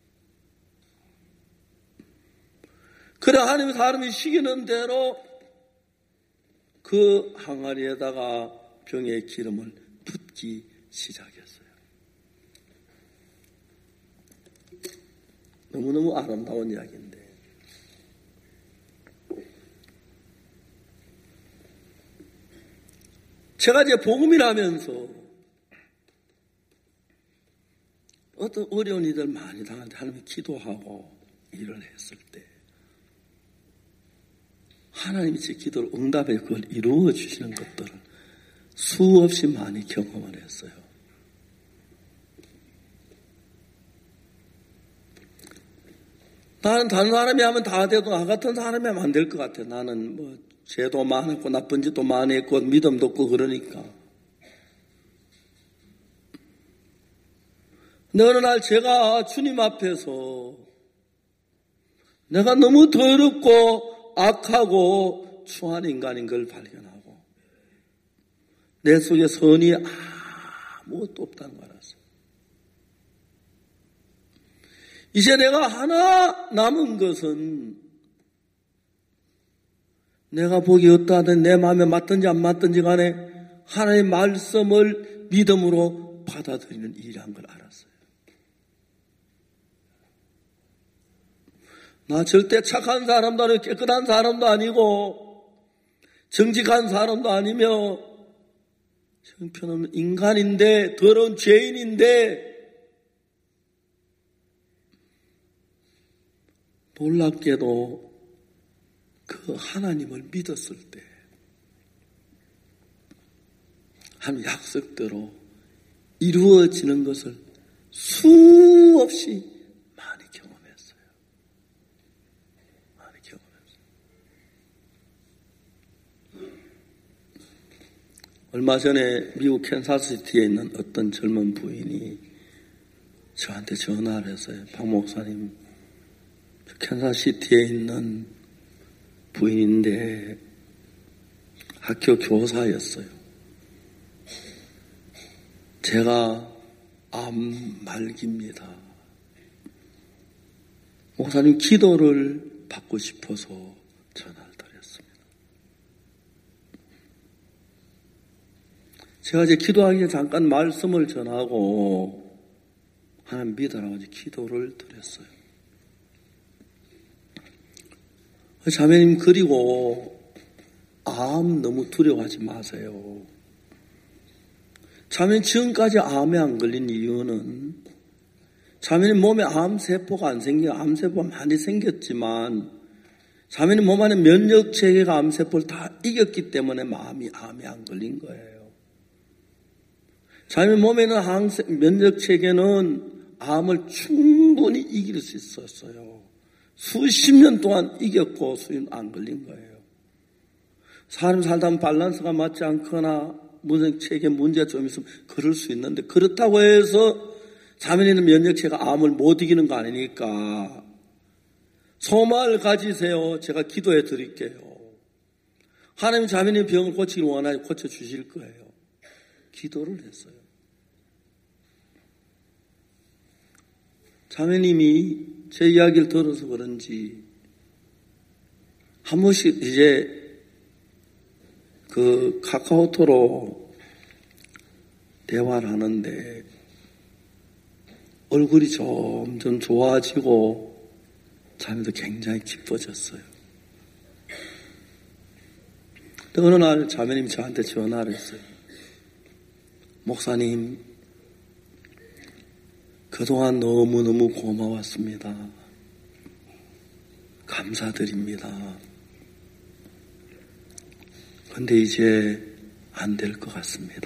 그래 하나님의 사람이 시키는 대로 그 항아리에다가 병의 기름을 붓기 시작했어요. 너무너무 아름다운 이야기인데 제가 이제 복음을 하면서 어떤 어려운 일들 많이 당할 때 하나님이 기도하고 일을 했을 때 하나님이 제 기도를 응답해 그걸 이루어 주시는 것들을 수없이 많이 경험을 했어요. 나는 다른 사람이 하면 다 돼도 나 같은 사람이 하면 안 될 것 같아. 나는 뭐 죄도 많았고 나쁜 짓도 많이 했고 믿음도 없고 그러니까. 근데 어느 날 제가 주님 앞에서 내가 너무 더럽고 악하고 추한 인간인 걸 발견하고 내 속에 선이 아무것도 없다는 걸 알았어요. 이제 내가 하나 남은 것은 내가 복이 어떠하든 내 마음에 맞든지 안 맞든지 간에 하나님의 말씀을 믿음으로 받아들이는 일이란 걸 알았어요. 나 절대 착한 사람도 아니고 깨끗한 사람도 아니고 정직한 사람도 아니며 형편없는 인간인데 더러운 죄인인데 놀랍게도 그 하나님을 믿었을 때 한 약속대로 이루어지는 것을 수없이 많이 경험했어요. 많이 경험했어요. 얼마 전에 미국 캔사스시티에 있는 어떤 젊은 부인이 저한테 전화를 했어요. 박 목사님, 캔사스시티에 있는 부인인데 학교 교사였어요. 제가 암 말기입니다. 목사님 기도를 받고 싶어서 전화를 드렸습니다. 제가 이제 기도하기 전에 잠깐 말씀을 전하고 하나님 믿으라고 이제 기도를 드렸어요. 자매님, 그리고 암 너무 두려워하지 마세요. 자매님 지금까지 암에 안 걸린 이유는 자매님 몸에 암세포가 안 생겨, 암세포가 많이 생겼지만 자매님 몸 안에 면역체계가 암세포를 다 이겼기 때문에 마음이 암에 안 걸린 거예요. 자매님 몸에 있는 항세, 면역체계는 암을 충분히 이길 수 있었어요. 수십 년 동안 이겼고 수년 안 걸린 거예요. 사람 살다 보면 밸런스가 맞지 않거나 면역체계 문제가 좀 있으면 그럴 수 있는데 그렇다고 해서 자매님은 면역체계가 암을 못 이기는 거 아니니까 소망을 가지세요. 제가 기도해 드릴게요. 하나님 자매님 병을 고치길 원하니 고쳐주실 거예요. 기도를 했어요. 자매님이 제 이야기를 들어서 그런지 한 번씩 이제 그 카카오톡으로 대화를 하는데 얼굴이 점점 좋아지고 자매도 굉장히 기뻐졌어요. 근데 어느 날 자매님이 저한테 전화를 했어요. 목사님, 그동안 너무너무 고마웠습니다. 감사드립니다. 근데 이제 안 될 것 같습니다.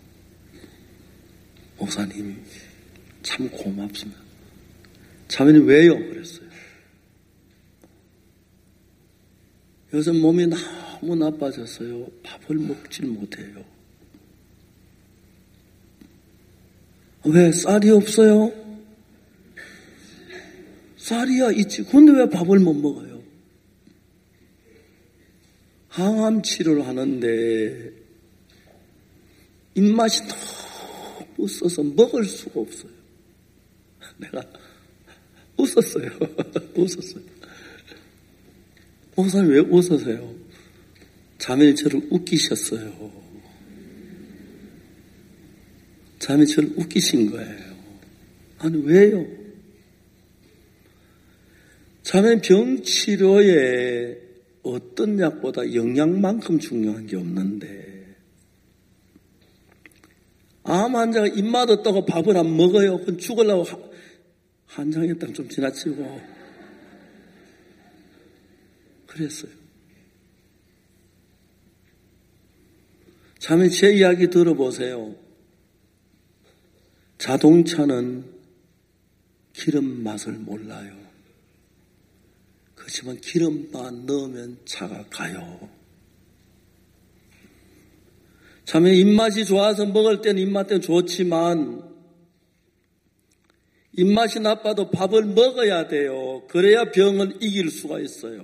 목사님, 참 고맙습니다. 자매님 왜요? 그랬어요. 요즘 몸이 너무 너무 나빠졌어요. 밥을 먹질 못해요. 왜? 쌀이 없어요? 쌀이야 있지. 근데 왜 밥을 못 먹어요? 항암 치료를 하는데 입맛이 너무 써서 먹을 수가 없어요. 내가 웃었어요. 웃었어요. 목사님 왜 웃으세요? 자매님 저를 웃기셨어요. 자매님 저를 웃기신 거예요. 아니 왜요? 자매님 병치료에 어떤 약보다 영양만큼 중요한 게 없는데 암 환자가 입맛 없다고 밥을 안 먹어요. 그건 죽으려고 한장했다가 좀 지나치고 그랬어요. 자매 제 이야기 들어보세요. 자동차는 기름 맛을 몰라요. 그렇지만 기름만 넣으면 차가 가요. 자매 입맛이 좋아서 먹을 때는 입맛 때는 좋지만 입맛이 나빠도 밥을 먹어야 돼요. 그래야 병을 이길 수가 있어요.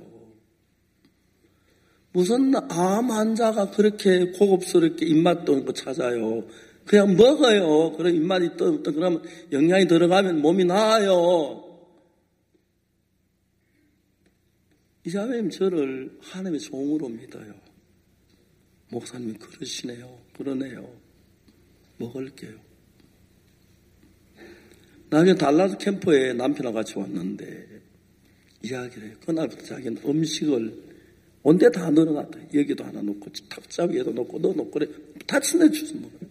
무슨 암 환자가 그렇게 고급스럽게 입맛 떠는 거 찾아요. 그냥 먹어요. 그럼 입맛이 떠, 떠 그러면 영양이 들어가면 몸이 나아요. 이 자매님 저를 하나님의 종으로 믿어요. 목사님이 그러시네요. 그러네요. 먹을게요. 나중에 달라스 캠프에 남편하고 같이 왔는데 이야기를 해요. 그날부터 자기는 음식을 온데 다 넣어놨다. 여기도 하나 놓고 탁자 위에도 놓고 넣어놓고 그래. 다 친해주서 먹는데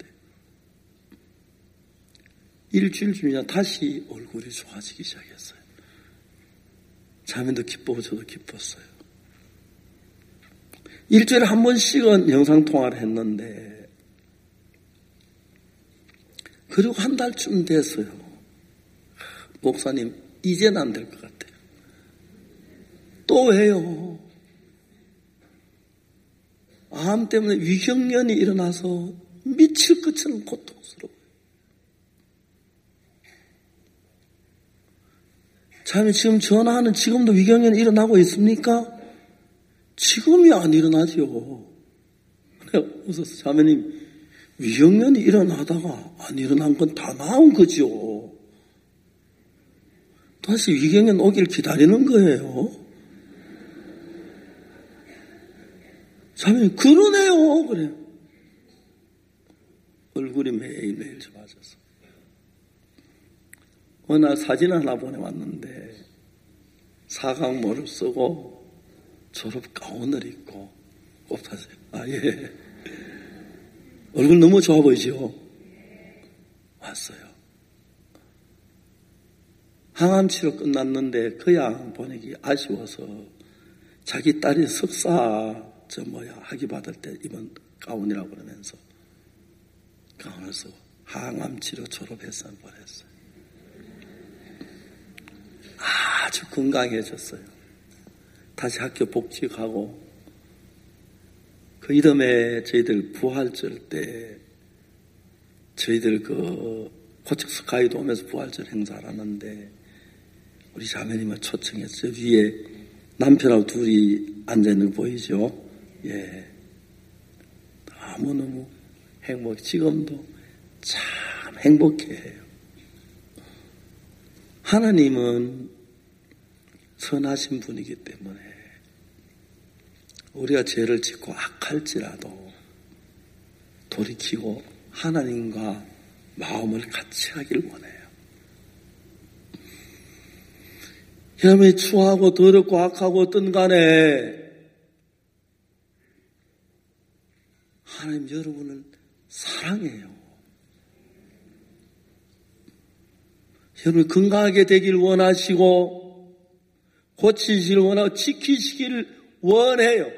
일주일 지나면 다시 얼굴이 좋아지기 시작했어요. 자매도 기쁘고 저도 기뻤어요. 일주일에 한 번씩은 영상통화를 했는데 그리고 한 달쯤 됐어요. 목사님 이제는 안 될 것 같아요. 또 왜요? 암 때문에 위경련이 일어나서 미칠 것처럼 고통스러워요. 자매 지금 전화하는 지금도 위경련이 일어나고 있습니까? 지금이 안 일어나죠. 내가 웃었어. 자매님 위경련이 일어나다가 안 일어난 건 다 나은 거죠. 다시 위경련 오길 기다리는 거예요. 자매님 그러네요. 그래요. 얼굴이 매일매일 좋아졌어. 어느 날 사진 하나 보내왔는데 사각모를 쓰고 졸업 가운을 입고 꼽았어요. 아, 예. 얼굴 너무 좋아 보이죠? 왔어요. 항암 치료 끝났는데 그 양 보내기 아쉬워서 자기 딸이 석사 저 뭐야 학위 받을 때 입은 가운이라고 그러면서 가운을 쓰고 항암 치료 졸업해서 보냈어요. 아주 건강해졌어요. 다시 학교 복직하고 그 이듬해 저희들 부활절 때 저희들 그 고척 스카이도 오면서 부활절 행사를 하는데 우리 자매님을 초청해서 위에 남편하고 둘이 앉아있는 거 보이죠? 예. 너무너무 행복, 지금도 참 행복해해요. 하나님은 선하신 분이기 때문에 우리가 죄를 짓고 악할지라도 돌이키고 하나님과 마음을 같이 하길 원해요. 여러분이 추하고 더럽고 악하고 어떤 간에 하나님 여러분을 사랑해요. 여러분이 건강하게 되길 원하시고 고치시길 원하고 지키시길 원해요.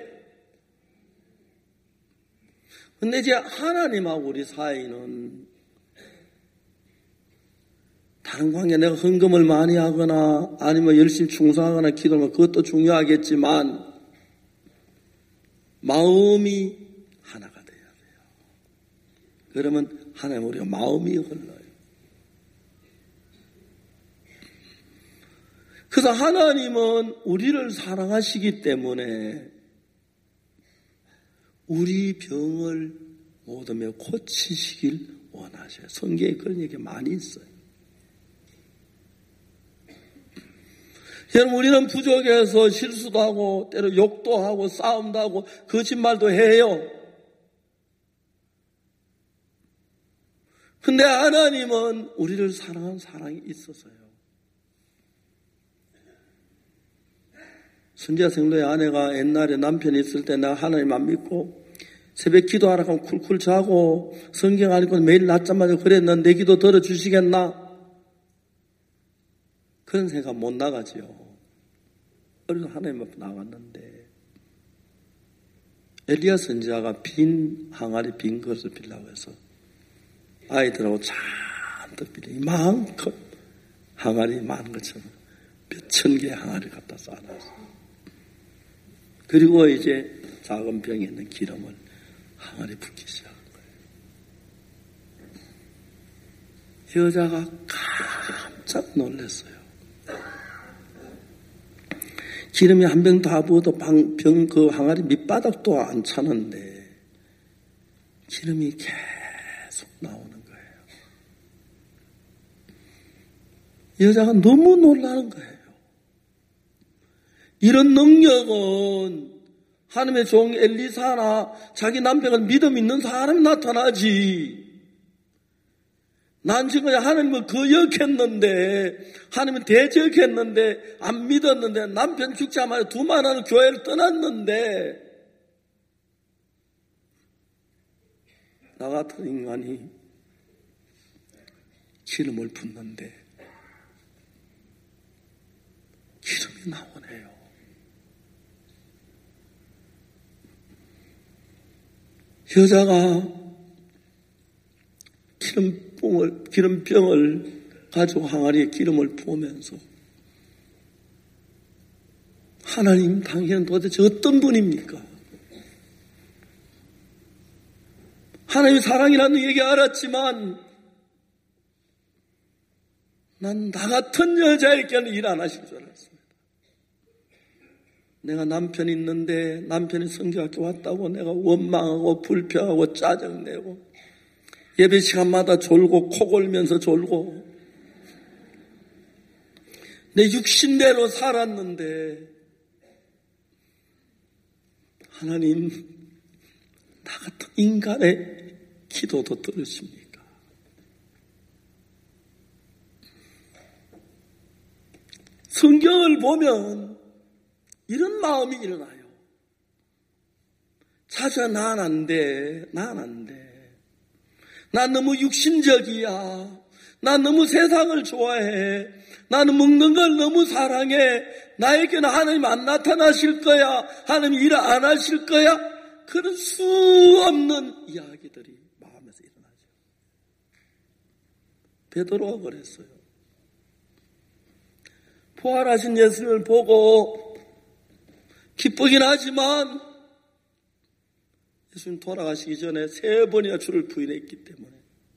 근데 이제 하나님하고 우리 사이는 다른 관계 내가 헌금을 많이 하거나 아니면 열심히 충성하거나 기도하거나 그것도 중요하겠지만 마음이 하나가 돼야 돼요. 그러면 하나님 우리가 마음이 흘러요. 그래서 하나님은 우리를 사랑하시기 때문에 우리 병을 모두며 고치시길 원하셔요. 성경에 그런 얘기 많이 있어요. 여러분, 우리는 부족해서 실수도 하고 때로 욕도 하고 싸움도 하고 거짓말도 해요. 근데 하나님은 우리를 사랑하는 사랑이 있어서요. 선지자 성도의 아내가 옛날에 남편이 있을 때 내가 하나님 안 믿고 새벽 기도하라고 하면 쿨쿨 자고 성경 안 읽고 매일 낮잠마자 그랬는데 내 기도 들어주시겠나? 그런 생각 못 나가지요. 그래서 하나님 앞에 나갔는데 엘리야 선지자가 빈 항아리 빈 그릇을 빌라고 해서 아이들하고 잔뜩 빌려 이만큼 항아리 많은 것처럼 몇 천 개의 항아리를 갖다 쌓아놨어요. 그리고 이제 작은 병에 있는 기름을 항아리 붓기 시작한 거예요. 여자가 깜짝 놀랐어요. 기름이 한 병 다 부어도 병 그 항아리 밑바닥도 안 차는데 기름이 계속 나오는 거예요. 여자가 너무 놀라는 거예요. 이런 능력은 하나님의 종 엘리사나 자기 남편을 믿음 있는 사람이 나타나지. 난 지금 하나님을 거역했는데, 하나님은 대적했는데, 안 믿었는데, 남편 죽자마자 두말하는 교회를 떠났는데, 나 같은 인간이 기름을 붓는데, 기름이 나오네요. 여자가 기름병을, 기름병을 가지고 항아리에 기름을 부으면서 하나님 당신은 도대체 어떤 분입니까? 하나님이 사랑이라는 얘기 알았지만 난 나 같은 여자에게는 일 안 하실 줄 알았습니다. 내가 남편이 있는데 남편이 성경학교 왔다고 내가 원망하고 불평하고 짜증내고 예배 시간마다 졸고 코 골면서 졸고 내 육신대로 살았는데 하나님 나 같은 인간의 기도도 들으십니까? 성경을 보면 이런 마음이 일어나요. 자주야 난 안 돼. 난 안 돼. 난 너무 육신적이야. 난 너무 세상을 좋아해. 나는 먹는 걸 너무 사랑해. 나에게는 하나님 안 나타나실 거야. 하나님 일 안 하실 거야. 그런 수 없는 이야기들이 마음에서 일어나죠. 베드로가 그랬어요. 부활하신 예수님을 보고 기쁘긴 하지만 예수님 돌아가시기 전에 세 번이나 주를 부인했기 때문에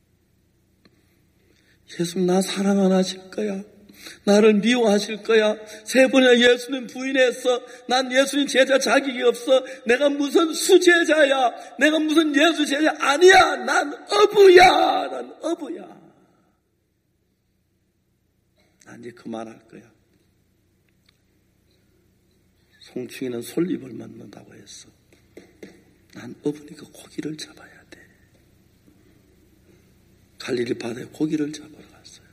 예수님 나 사랑 안 하실 거야? 나를 미워하실 거야? 세 번이나 예수님 부인했어. 난 예수님 제자 자격이 없어. 내가 무슨 수제자야? 내가 무슨 예수 제자 아니야. 난 어부야. 난 어부야. 난 이제 그만할 거야. 송충이는 솔잎을 만든다고 했어. 난 어부니까 고기를 잡아야 돼. 갈릴리 바다에 고기를 잡으러 갔어요.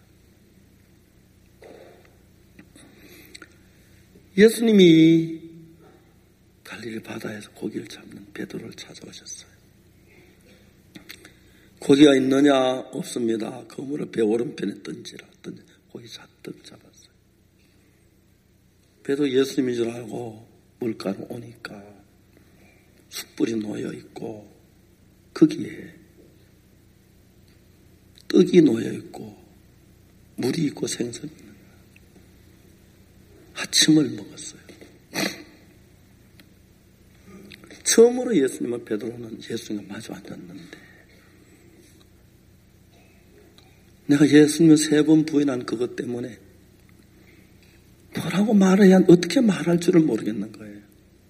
예수님이 갈릴리 바다에서 고기를 잡는 베드로를 찾아오셨어요. 고기가 있느냐? 없습니다. 그물을 배 오른편에 던지라. 던지 고기 잔뜩 잡았어요. 베드로 예수님인 줄 알고 물가로 오니까 숯불이 놓여 있고 거기에 떡이 놓여 있고 물이 있고 생선이 있는 거예요. 아침을 먹었어요. 처음으로 예수님과 베드로는 예수님과 마주 앉았는데 내가 예수님을 세 번 부인한 그것 때문에 뭐라고 말해야 어떻게 말할 줄을 모르겠는 거예요.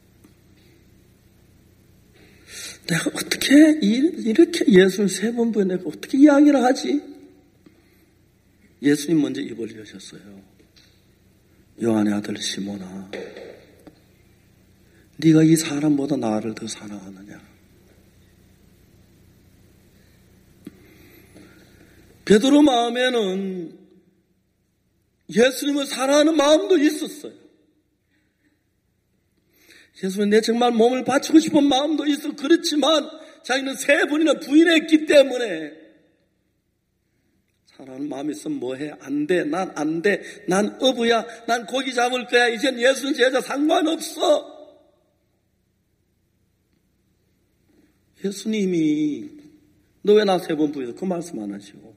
내가 어떻게 이렇게 예수님을 세 번 부인하고 어떻게 이야기를 하지? 예수님 먼저 입을 여셨어요. 요한의 아들 시몬아, 네가 이 사람보다 나를 더 사랑하느냐? 베드로 마음에는 예수님을 사랑하는 마음도 있었어요. 예수님 내 정말 몸을 바치고 싶은 마음도 있어. 그렇지만 자기는 세 번이나 부인했기 때문에 사랑하는 마음이 있으면 뭐해? 안 돼. 난 안 돼. 난 어부야. 난 고기 잡을 거야. 이젠 예수님 제자 상관없어. 예수님이 너 왜 나 세 번 부인해? 그 말씀 안 하시고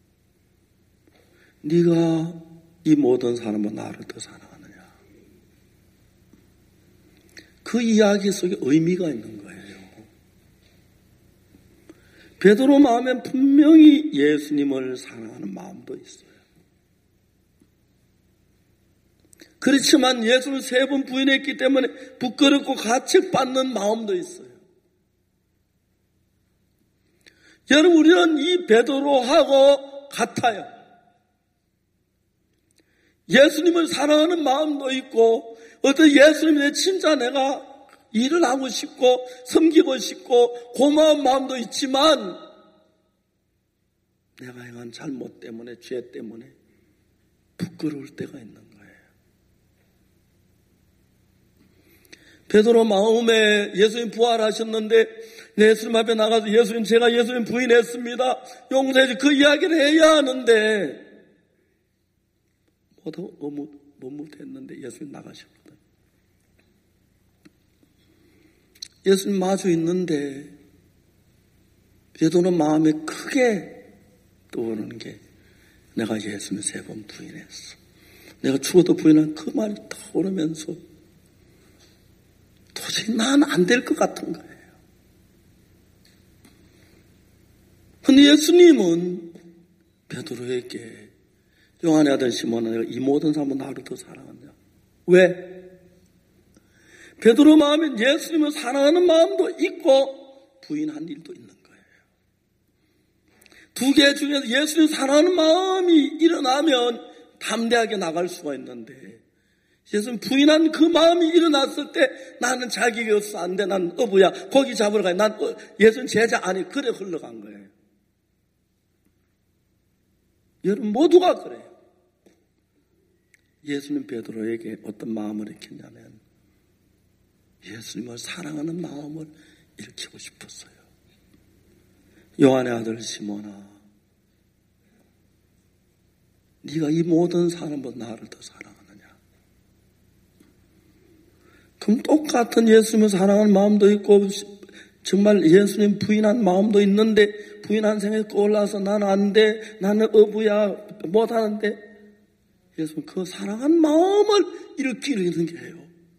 네가 이 모든 사람은 나를 더 사랑하느냐? 그 이야기 속에 의미가 있는 거예요. 베드로 마음엔 분명히 예수님을 사랑하는 마음도 있어요. 그렇지만 예수를 세 번 부인했기 때문에 부끄럽고 가책받는 마음도 있어요. 여러분, 우리는 이 베드로하고 같아요. 예수님을 사랑하는 마음도 있고, 어떤 예수님의 진짜 내가 일을 하고 싶고 섬기고 싶고 고마운 마음도 있지만 내가 행한 잘못 때문에, 죄 때문에 부끄러울 때가 있는 거예요. 베드로 마음에 예수님 부활하셨는데 예수님 앞에 나가서 예수님 제가 예수님 부인했습니다. 용서해 주세요. 그 이야기를 해야 하는데 모두 머뭇했는데 예수님 나가셨거든. 예수님 마주 있는데 베드로는 마음에 크게 떠오르는 게 내가 예수님 세 번 부인했어. 내가 죽어도 부인한 그 말이 떠오르면서 도저히 난 안 될 것 같은 거예요. 근데 예수님은 베드로에게 요한의 아들 시몬아, 내가 이 모든 사람은 나를 더 사랑한다. 왜? 베드로 마음엔 예수님을 사랑하는 마음도 있고 부인한 일도 있는 거예요. 두 개 중에서 예수님 사랑하는 마음이 일어나면 담대하게 나갈 수가 있는데 예수님 부인한 그 마음이 일어났을 때 나는 자격이 없어, 안 돼, 난 어부야, 고기 잡으러 가야, 난 예수님 제자 아니, 그래 흘러간 거예요. 여러분 모두가 그래요. 예수님 베드로에게 어떤 마음을 일으켰냐면 예수님을 사랑하는 마음을 일으키고 싶었어요. 요한의 아들 시몬아, 네가 이 모든 사람보다 나를 더 사랑하느냐? 그럼 똑같은 예수님을 사랑하는 마음도 있고 정말 예수님 부인한 마음도 있는데 부인한 생각이 떠올라서 나는 안 돼, 나는 어부야, 못하는데 예수님 그 사랑한 마음을 일으키는 게요.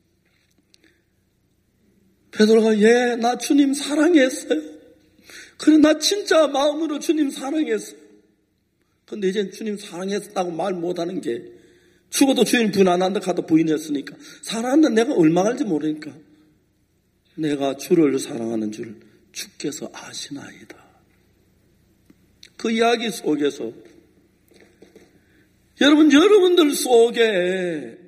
베드로가 예, 나 주님 사랑했어요. 그래, 나 진짜 마음으로 주님 사랑했어요. 근데 이제 주님 사랑했다고 말 못하는 게 죽어도 주님 부인 안 한다 하다 부인했으니까 사랑하는 내가 얼마나 알지 모르니까 내가 주를 사랑하는 줄 주께서 아시나이다. 그 이야기 속에서 여러분, 여러분들 속에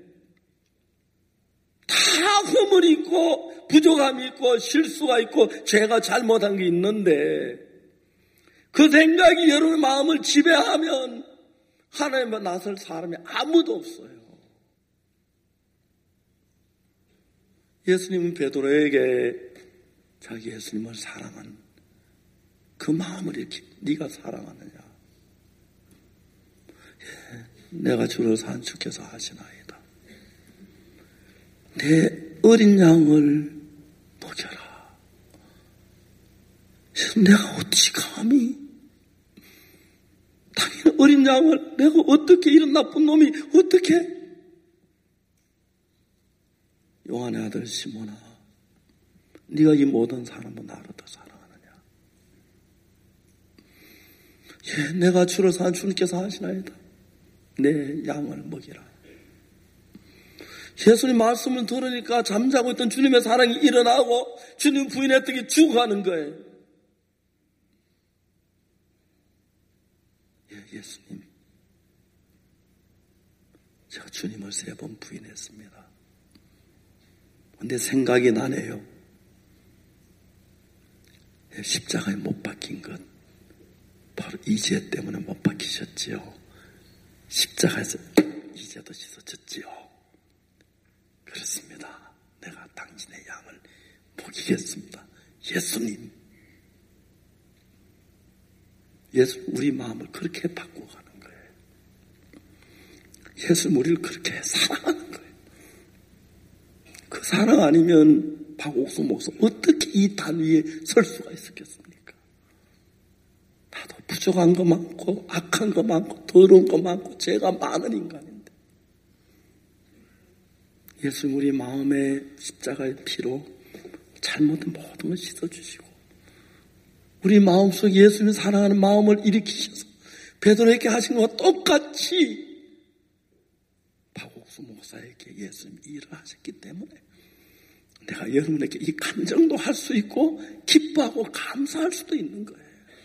다 허물이 있고 부족함이 있고 실수가 있고 죄가 잘못한 게 있는데 그 생각이 여러분의 마음을 지배하면 하나님과 나설 사람이 아무도 없어요. 예수님은 베드로에게 자기 예수님을 사랑한 그 마음을 이렇게 네가 사랑하느냐? 예, 내가 주를 산 주께서 하시나이다. 내 어린 양을 먹여라. 내가 어찌 감히 당연히 어린 양을 내가 어떻게 이런 나쁜 놈이 어떻게 요한의 아들 시몬아, 네가 이 모든 사람을 나를 더 사랑하느냐. 예, 내가 주를 사는 주님께서 하시나이다. 내 양을 먹이라. 예수님 말씀을 들으니까 잠자고 있던 주님의 사랑이 일어나고 주님 부인했던 게 죽어가는 거예요. 예, 예수님. 제가 주님을 세 번 부인했습니다. 근데 생각이 나네요. 예, 십자가에 못 박힌 것. 바로 이 죄 때문에 못 박히셨지요. 십자가에서 이 죄도 씻어졌지요. 그렇습니다. 내가 당신의 양을 먹이겠습니다. 예수님. 예수 우리 마음을 그렇게 바꾸고 가는 거예요. 예수님 우리를 그렇게 사랑하는 거예요. 그 사랑 아니면 박옥수 목사 어떻게 이 단 위에 설 수가 있었겠습니까? 나도 부족한 거 많고 악한 거 많고 더러운 거 많고 죄가 많은 인간인데 예수님 우리 마음에 십자가의 피로 잘못된 모든 걸 씻어주시고 우리 마음속에 예수님을 사랑하는 마음을 일으키셔서 베드로에게 하신 것과 똑같이 박옥수 목사에게 예수님이 일을 하셨기 때문에 내가 여러분에게 이 감정도 할 수 있고 기뻐하고 감사할 수도 있는 거예요.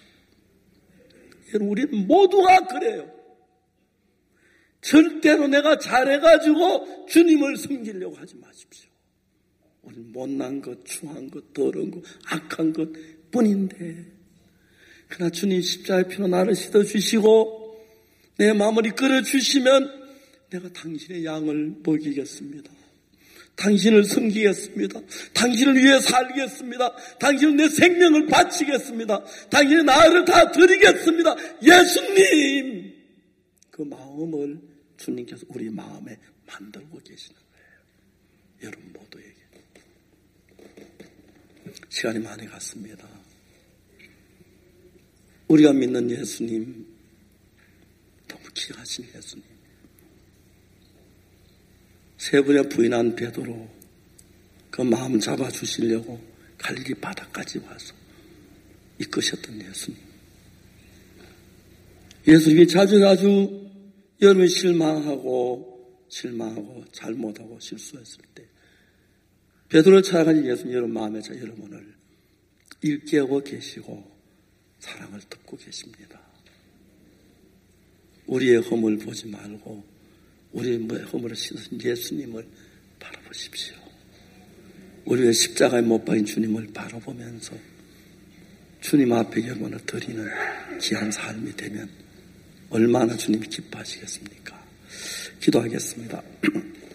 여러분 우리 모두가 그래요. 절대로 내가 잘해가지고 주님을 섬기려고 하지 마십시오. 우리 못난 것, 추한 것, 더러운 것, 악한 것 뿐인데 그러나 주님 십자가의 피로 나를 씻어주시고 내 마음을 이끌어주시면 내가 당신의 양을 먹이겠습니다. 당신을 섬기겠습니다. 당신을 위해 살겠습니다. 당신은 내 생명을 바치겠습니다. 당신의 나를 다 드리겠습니다. 예수님! 그 마음을 주님께서 우리 마음에 만들고 계시는 거예요. 여러분 모두에게. 시간이 많이 갔습니다. 우리가 믿는 예수님, 너무 귀하신 예수님. 세 번에 부인한 베드로 그 마음 잡아주시려고 갈릴리 바다까지 와서 이끄셨던 예수님. 예수님이 자주 자주 여러분이 실망하고 실망하고 잘못하고 실수했을 때 베드로를 찾아가신 예수님 여러분 마음에 자 여러분을 일깨우고 계시고 사랑을 듣고 계십니다. 우리의 허물 보지 말고 우리의 허물을 씻으신 예수님을 바라보십시오. 우리의 십자가에 못 박인 주님을 바라보면서 주님 앞에 여러분을 드리는 귀한 삶이 되면 얼마나 주님이 기뻐하시겠습니까? 기도하겠습니다.